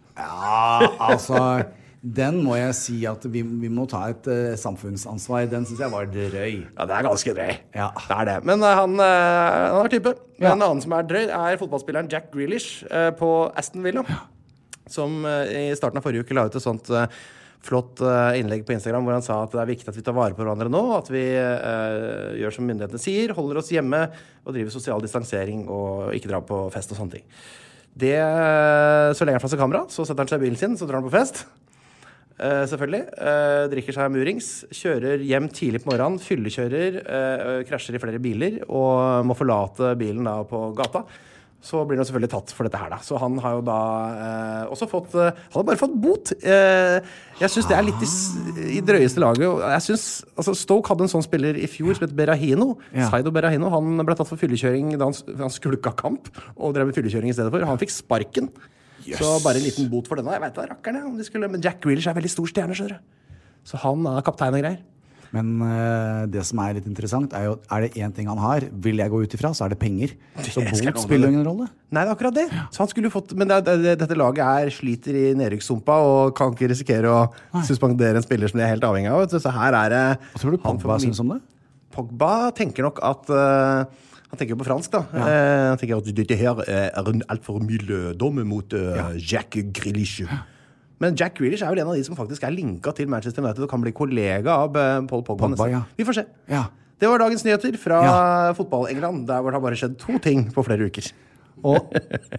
Ja, altså, den må jeg si at vi, vi må ta et uh, samfunnsansvar. Den synes jeg var drøy. Ja, det er ganske drøy. Ja. Det er det. Men uh, han, uh, han er type. Men ja. En annen som er drøy er fotballspilleren Jack Grealish uh, på Aston Villa. Ja. Som uh, i starten av forrige uke la ut et sånt uh, flott uh, innlegg på Instagram hvor han sa at det er viktig at vi tar vare på hverandre nå, at vi uh, gjør som myndighetene sier, holder oss hjemme og driver sosial distansering og ikke drar på fest og sånne ting. Det, uh, så lenge han flasser kamera, så setter han seg i bilen sin, så drar han på fest. Uh, selvfølgelig. Uh, drikker seg murings, kjører hjem tidlig på morgenen, fyllekjører, uh, krasjer i flere biler og må forlate bilen da på gata. Så blir han selvfølgelig tatt for dette her da. Så han har jo da eh, også fått, eh, han har bare fått bot. Eh, jeg synes det er litt i, i drøyeste laget. Jeg synes, altså Stoke hadde en sånn spiller i fjor som het Berahino. Ja. Saido Berahino, han ble tatt for fyllekjøring da han, han skulka kamp og drev med fyllekjøring i stedet for. Han fikk sparken. Yes. Så bare en liten bot for denne. Jeg vet da, rakkerne, om de skulle, men Jack Grealish er veldig stor stjerne, skjønner du. Så han er kaptein og greier. Men uh, det som er litt interessant er jo, er det en ting han har, vil jeg gå ut ifra, så er det penger. Så bot spiller ingen rolle. Nei, det er akkurat det. Så han skulle fått, men det, det, dette laget er sliter i nedrykkssumpa og kan ikke risikere å Nei. suspendere en spiller som de er helt avhengig av. Så her er det... Hva tror du Pogba synes om det? Pogba tenker nok at uh, han tenker på fransk da. Ja. Uh, han tenker at dette her er en alt for mye dom mot uh, ja. Jack Grealish. Men Jack Grealish er jo en av de som faktisk er linket til Manchester United og kan bli kollega av uh, Paul Pogba. Pogba ja. Vi får se. Ja. Det var dagens nyheter fra ja. Fotball-England, der hvor det har bare skjedd to ting på flere uker. Og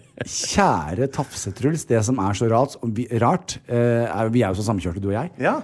kjære Tafsetruls, det som er så rart, rart uh, er, vi er jo så samkjørte, du og jeg. Ja.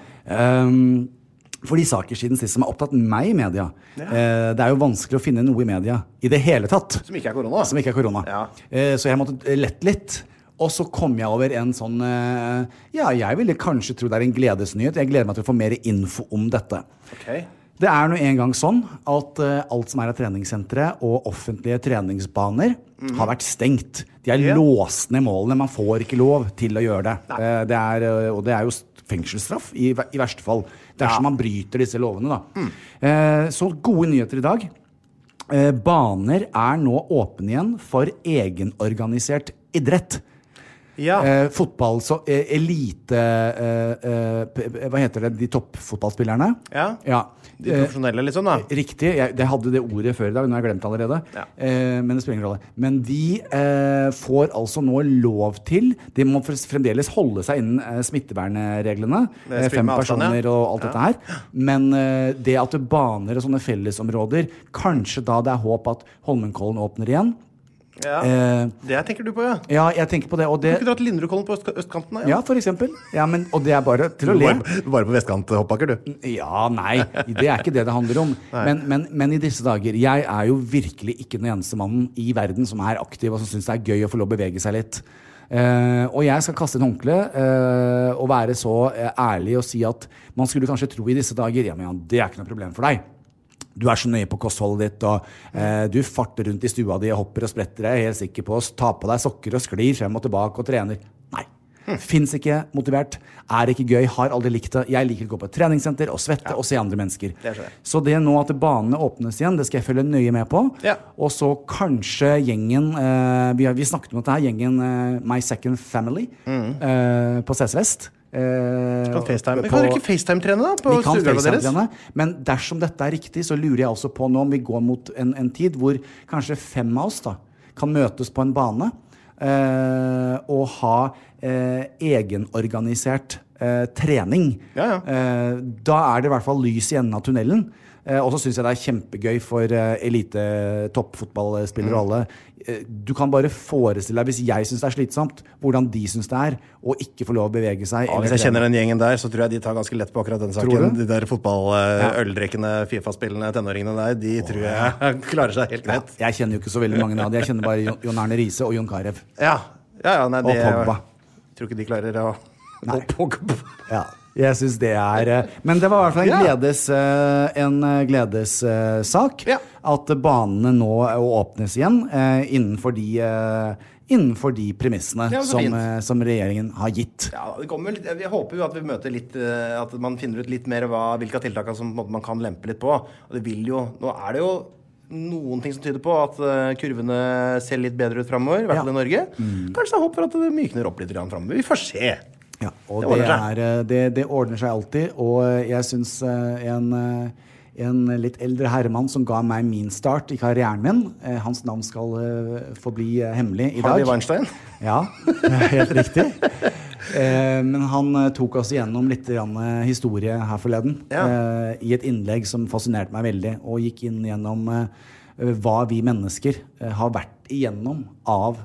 Um, For de saker siden sist som har opptatt meg i media. Ja. Eh, det er jo vanskelig å finne noe i media i det hele tatt. Som ikke er korona. Som ikke er korona. Ja. Eh, så jeg måtte lette litt. Og så kom jeg over en sånn, eh, ja, jeg ville kanskje tro det er en gledesnyhet. Jeg gleder meg til å få mer info om dette. Okay. Det er nå en gang sånn at uh, alt som er av treningssentre og offentlige treningsbaner mm. har vært stengt. De er yeah. låst ned målene. Man får ikke lov til å gjøre det. Uh, det er, uh, og det er jo fengselsstraff i, i verste fall. Dersom ja. man bryter disse lovene da. Mm. Uh, så gode nyheter i dag. Uh, baner er nå åpne igjen for egenorganisert idrett. Ja. Eh, fotball, så eh, elite eh, eh, hva heter det, de toppfotballspillerne ja, ja. De profesjonelle liksom da eh, riktig, jeg, jeg hadde det ordet før i dag, nå har jeg glemt allerede ja. eh, men det spiller ingen rolle men de eh, får altså nå lov til de må fremdeles holde seg innen eh, smittevernreglene eh, fem personer ja. og alt ja. dette her men eh, det at det baner og sånne fellesområder kanskje da det er håp at Holmenkollen åpner igjen. Ja, eh, det tenker du på, ja. Ja, jeg tenker på det, og det... Du kunne dra til Linderudkollen på øst, østkanten, ja. Ja, for eksempel. Ja, men, og det er bare til å le. Bare, bare på vestkant hoppbakker, du. Ja, nei, det er ikke det det handler om. Men, men, men i disse dager, jeg er jo virkelig ikke den eneste mannen i verden som er aktiv og som synes det er gøy å få lov å bevege seg litt. Uh, og jeg skal kaste et håndkle uh, og være så uh, ærlig og si at man skulle kanskje tro i disse dager, ja, men ja, det er ikke noe problem for deg. Du er så nøye på kostholdet ditt, og eh, du farter rundt i stua di og hopper og spretter deg, helt sikker på å ta på deg sokker og sklir frem og tilbake og trener. Nei, hm. finnes ikke motivert, er ikke gøy, har aldri likt det. Jeg liker å gå på et treningssenter og svette ja. og se andre mennesker. Det det. Så det nå at banene åpnes igjen, det skal jeg følge nøye med på. Ja. Og så kanskje gjengen, eh, vi, har, vi snakket om dette her, gjengen eh, My Second Family mm. eh, på C S Vest. Eh, kan FaceTime. På, kan dere ikke FaceTime-trene da? På vi kan FaceTime-trene, men dersom dette er riktig, så lurer jeg også på nå om vi går mot en, en tid hvor kanskje fem av oss da, kan møtes på en bane eh, og ha eh, egenorganisert eh, trening. Ja, ja. Eh, da er det i hvert fall lys i enden av tunnelen. Eh, og så synes jeg det er kjempegøy for eh, elite toppfotballspillere og alle. Eh, du kan bare forestille deg, hvis jeg synes det er slitsomt, hvordan de synes det er, og ikke få lov å bevege seg. Ja, hvis jeg kjenner den gjengen der, så tror jeg de tar ganske lett på akkurat den saken. De der fotball-øldrekkende, FIFA-spillende tenåringene der, de oh, tror jeg ja. klarer seg helt greit. Ja, jeg kjenner jo ikke så veldig mange av det. Jeg kjenner bare Jon Arne Riise og Jon Carew. Ja, ja, ja nei, det, og Pogba. Jeg tror ikke de klarer å... Nei. Pogba. Ja. Jeg synes det er... Men det var i hvert fall en gledes, en gledessak ja. at banene nå åpnes igjen innenfor de, innenfor de premissene ja, som, som regjeringen har gitt. Ja, det kommer litt, jeg håper jo at vi møter litt, at man finner ut litt mer hva, hvilke tiltak som man kan lempe litt på. Og det vil jo, nå er det jo noen ting som tyder på at kurvene ser litt bedre ut fremover, i hvert fall ja. i Norge. Mm. Kanskje det er håp for at det mykner opp litt fremover. Vi får se. Ja, og det ordner, det, er, det, det ordner seg alltid, og jeg synes en, en litt eldre herremann som ga meg min start i karrieren min, hans navn skal forbli hemmelig i dag. Harvey Weinstein? Ja, helt riktig. Men han tok oss igjennom litt historie her forleden, ja. i et innlegg som fascinerte meg veldig, og gikk inn gjennom hva vi mennesker har vært igjennom av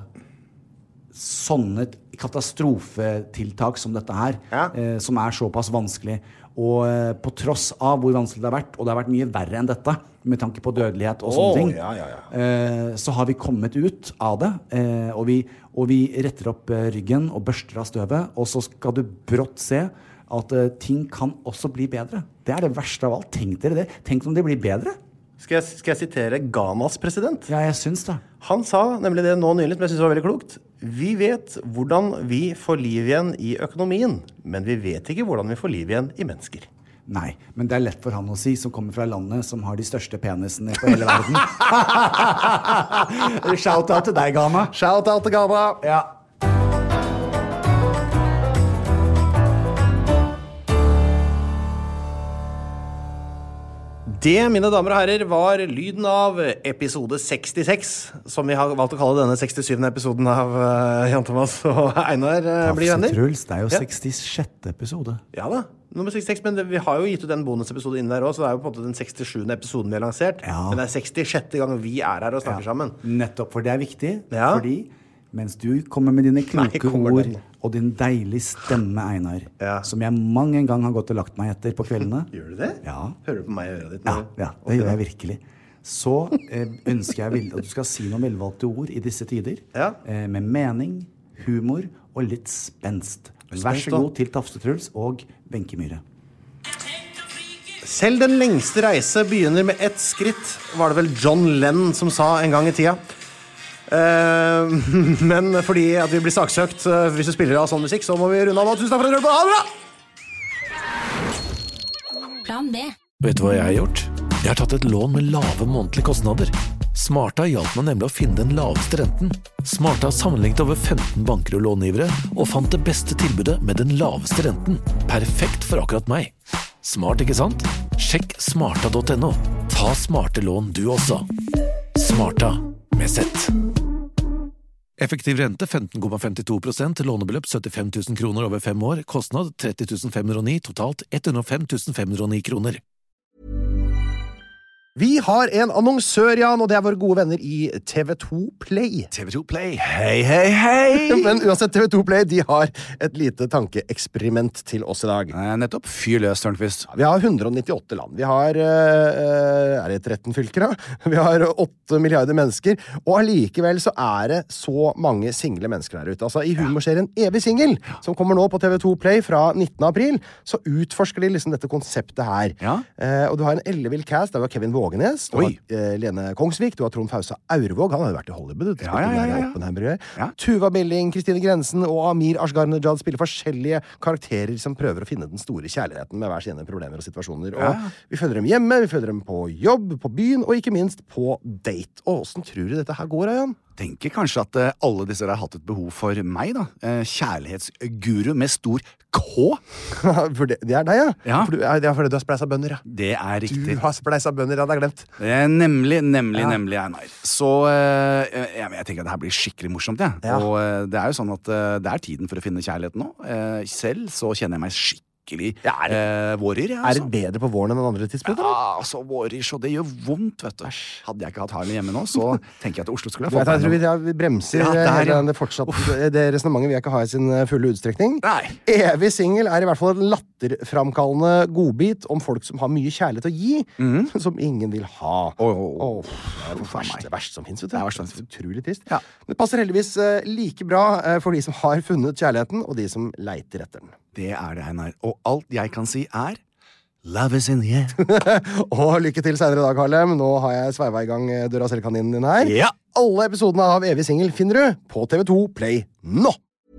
sånne katastrofetiltak som dette her, ja. eh, som er såpass vanskelig. Og eh, på tross av hvor vanskelig det har vært, og det har vært mye verre enn dette, med tanke på dødelighet og sånne oh, ting, ja, ja, ja. Eh, så har vi kommet ut av det, eh, og, vi, og vi retter opp eh, ryggen og børster av støvet, og så skal du brått se at eh, ting kan også bli bedre. Det er det verste av alt. Tenk dere det. Tenk om det blir bedre. Skal jeg, skal jeg sitere Ghanas president? Ja, jeg synes det. Han sa nemlig det nå nylig, som jeg synes var veldig klokt. Vi vet hvordan vi får liv igjen i økonomien, men vi vet ikke hvordan vi får liv igjen i mennesker. Nei, men det er lett for han å si, som kommer fra landet som har de største penisene på hele verden. Shout out til deg, Ghana. Shout out til Ghana. Ja. Det, mine damer og herrer, var lyden av episode sekstiseks, som vi har valgt å kalle denne sekstisjuende episoden av uh, Jan Thomas og Einar uh, blir venner. Truls, det er jo Ja. sekstisjette episode. Ja da, nummer sekstiseks, men det, vi har jo gitt ut en bonusepisode inn der også, så det er jo på en måte den sekstisjuende episoden vi har lansert. Ja. Men det er sekstisjette gang vi er her og snakker Ja. sammen. Nettopp, for det er viktig, Ja. fordi mens du kommer med dine kloke Nei, kommer ord den. og din deilige stemme, Einar, Ja. som jeg mange en gang har gått og lagt meg etter på kveldene. Gjør du det? Ja. Hører du på meg i øret ditt? Ja, nå? ja, det gjør jeg virkelig. Så eh, ønsker jeg vel- at du skal si noen velvalgte ord i disse tider, Ja. eh, med mening, humor og litt spenst. Vær Spenst, så da. god til Tafsetruls og Wenche Myhre. Selv den lengste reise begynner med ett skritt, var det vel John Lennon som sa en gang i tida. Eh, men fordi at vi blir saksøkt uh, hvis du spiller av sånn musikk, så må vi runde av nå. Tusen takk for at dere hørte på. Ha det bra! Plan B. Vet du hva jeg har gjort? Jeg har tatt et lån med lave månedlige kostnader. Smarta hjalp meg nemlig å finne den laveste renten. Smarta sammenlignet over femten banker og långivere, og fant det beste tilbudet med den laveste renten. Perfekt for akkurat meg. Smart, ikke sant? Sjekk smarta punktum no. Ta smarte lån du også. Smarta, med sett. Effektiv rente femten komma femtito prosent, lånebeløp syttifem tusen kroner over fem år, kostnad tretti tusen fem hundre og ni, totalt ett hundre og fem tusen fem hundre og ni kroner. Vi har en annonsør, Jan, og det er våre gode venner i T V to Play. T V to Play, hei, hei, hei! Men uansett, T V to Play, de har et lite tankeeksperiment til oss i dag. Eh, nettopp, fyr løs, Tørnqvist. Vi har hundre og nittiåtte land. Vi har, uh, er det tretten fylker da? Vi har åtte milliarder mennesker, og allikevel så er det så mange single mennesker der ute. Altså, i humorserien Evig Singel, som kommer nå på T V to Play fra nittende april, så utforsker de liksom dette konseptet her. Ja. Uh, og du har en ellevill cast, det var Kevin Vågenes, du Oi. har uh, Lene Kongsvik, du har Trond Fausa Aurvåg, han har jo vært i Hollywood, du, Ja, ja, ja, ja. Oppenheimer, Ja. Tuva Billing, Kristine Grensen og Amir Ashgar-Najad spiller forskjellige karakterer som prøver å finne den store kjærligheten med hver sine problemer og situasjoner. Og Ja. vi følger dem hjemme, vi følger dem på jobb, på byen, og ikke minst på date. Og hvordan tror du dette her går, Jan? Tenker kanskje at eh, alle disse der har hatt et behov for meg, da. Eh, kjærlighetsguru med stor K. For det, det er deg, ja? Ja. For du, det er fordi du har spleisa bønder, ja. Det er riktig. Du har spleisa bønder, ja, det er glemt. Eh, nemlig, nemlig, Ja. nemlig, Einar. Så eh, jeg, jeg tenker at det her blir skikkelig morsomt, jeg. Ja. Og eh, det er jo sånn at eh, det er tiden for å finne kjærligheten nå. Eh, selv så kjenner jeg meg skikkelig Ja, er det- eh, vårer, jeg, Er altså. det bedre på våren enn andre tidspunkter? Ja, eller? altså, vårer, så det gjør vondt, vet du. Hadde jeg ikke hatt Harlem hjemme nå, så tenker jeg at Oslo skulle ha Du vet, fått jeg tror vi, meg noe. ja, vi bremser Ja, der, hele ja. det fortsatt, det resonnementet vil jeg ikke ha i sin eh, fulle utstrekning. Nei. Evig singel er i hvert fall en latterframkallende godbit om folk som har mye kjærlighet å gi, som ingen vil ha. Åh, åh, Åh, det er det verste, det verste som finnes, vet du. Det er verst som Det er utrolig trist. Ja. Men det passer heldigvis eh, like bra eh, for de som har funnet kjærligheten, og de som leiter etter den. Det er det, Einar. Og alt jeg kan si er Love is in the air. Og lykke til senere i dag, Harlem. Nå har jeg sveiva i gang eh, døra selv-kaninen din her. Ja. Alle episodene av Evig singel finner du på T V to Play nå!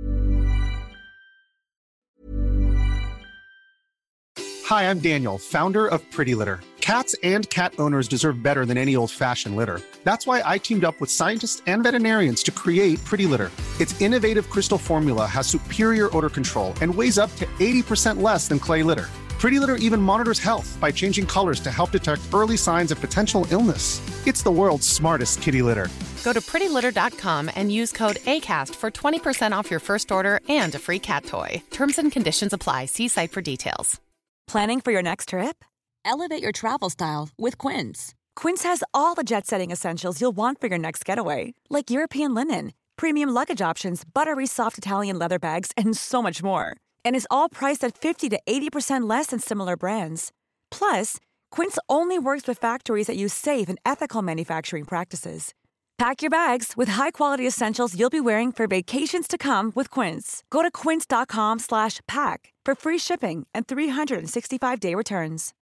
Hi, I'm Daniel, founder of Pretty Litter. Cats and cat owners deserve better than any old-fashioned litter. That's why I teamed up with scientists and veterinarians to create Pretty Litter. Its innovative crystal formula has superior odor control and weighs up to eighty percent less than clay litter. Pretty Litter even monitors health by changing colors to help detect early signs of potential illness. It's the world's smartest kitty litter. Go to pretty litter dot com and use code ACAST for twenty percent off your first order and a free cat toy. Terms and conditions apply. See site for details. Planning for your next trip? Elevate your travel style with Quince. Quince has all the jet-setting essentials you'll want for your next getaway, like European linen, premium luggage options, buttery soft Italian leather bags, and so much more. And is all priced at fifty to eighty percent less than similar brands. Plus, Quince only works with factories that use safe and ethical manufacturing practices. Pack your bags with high-quality essentials you'll be wearing for vacations to come with Quince. Go to quince dot com slash pack for free shipping and three sixty-five day returns.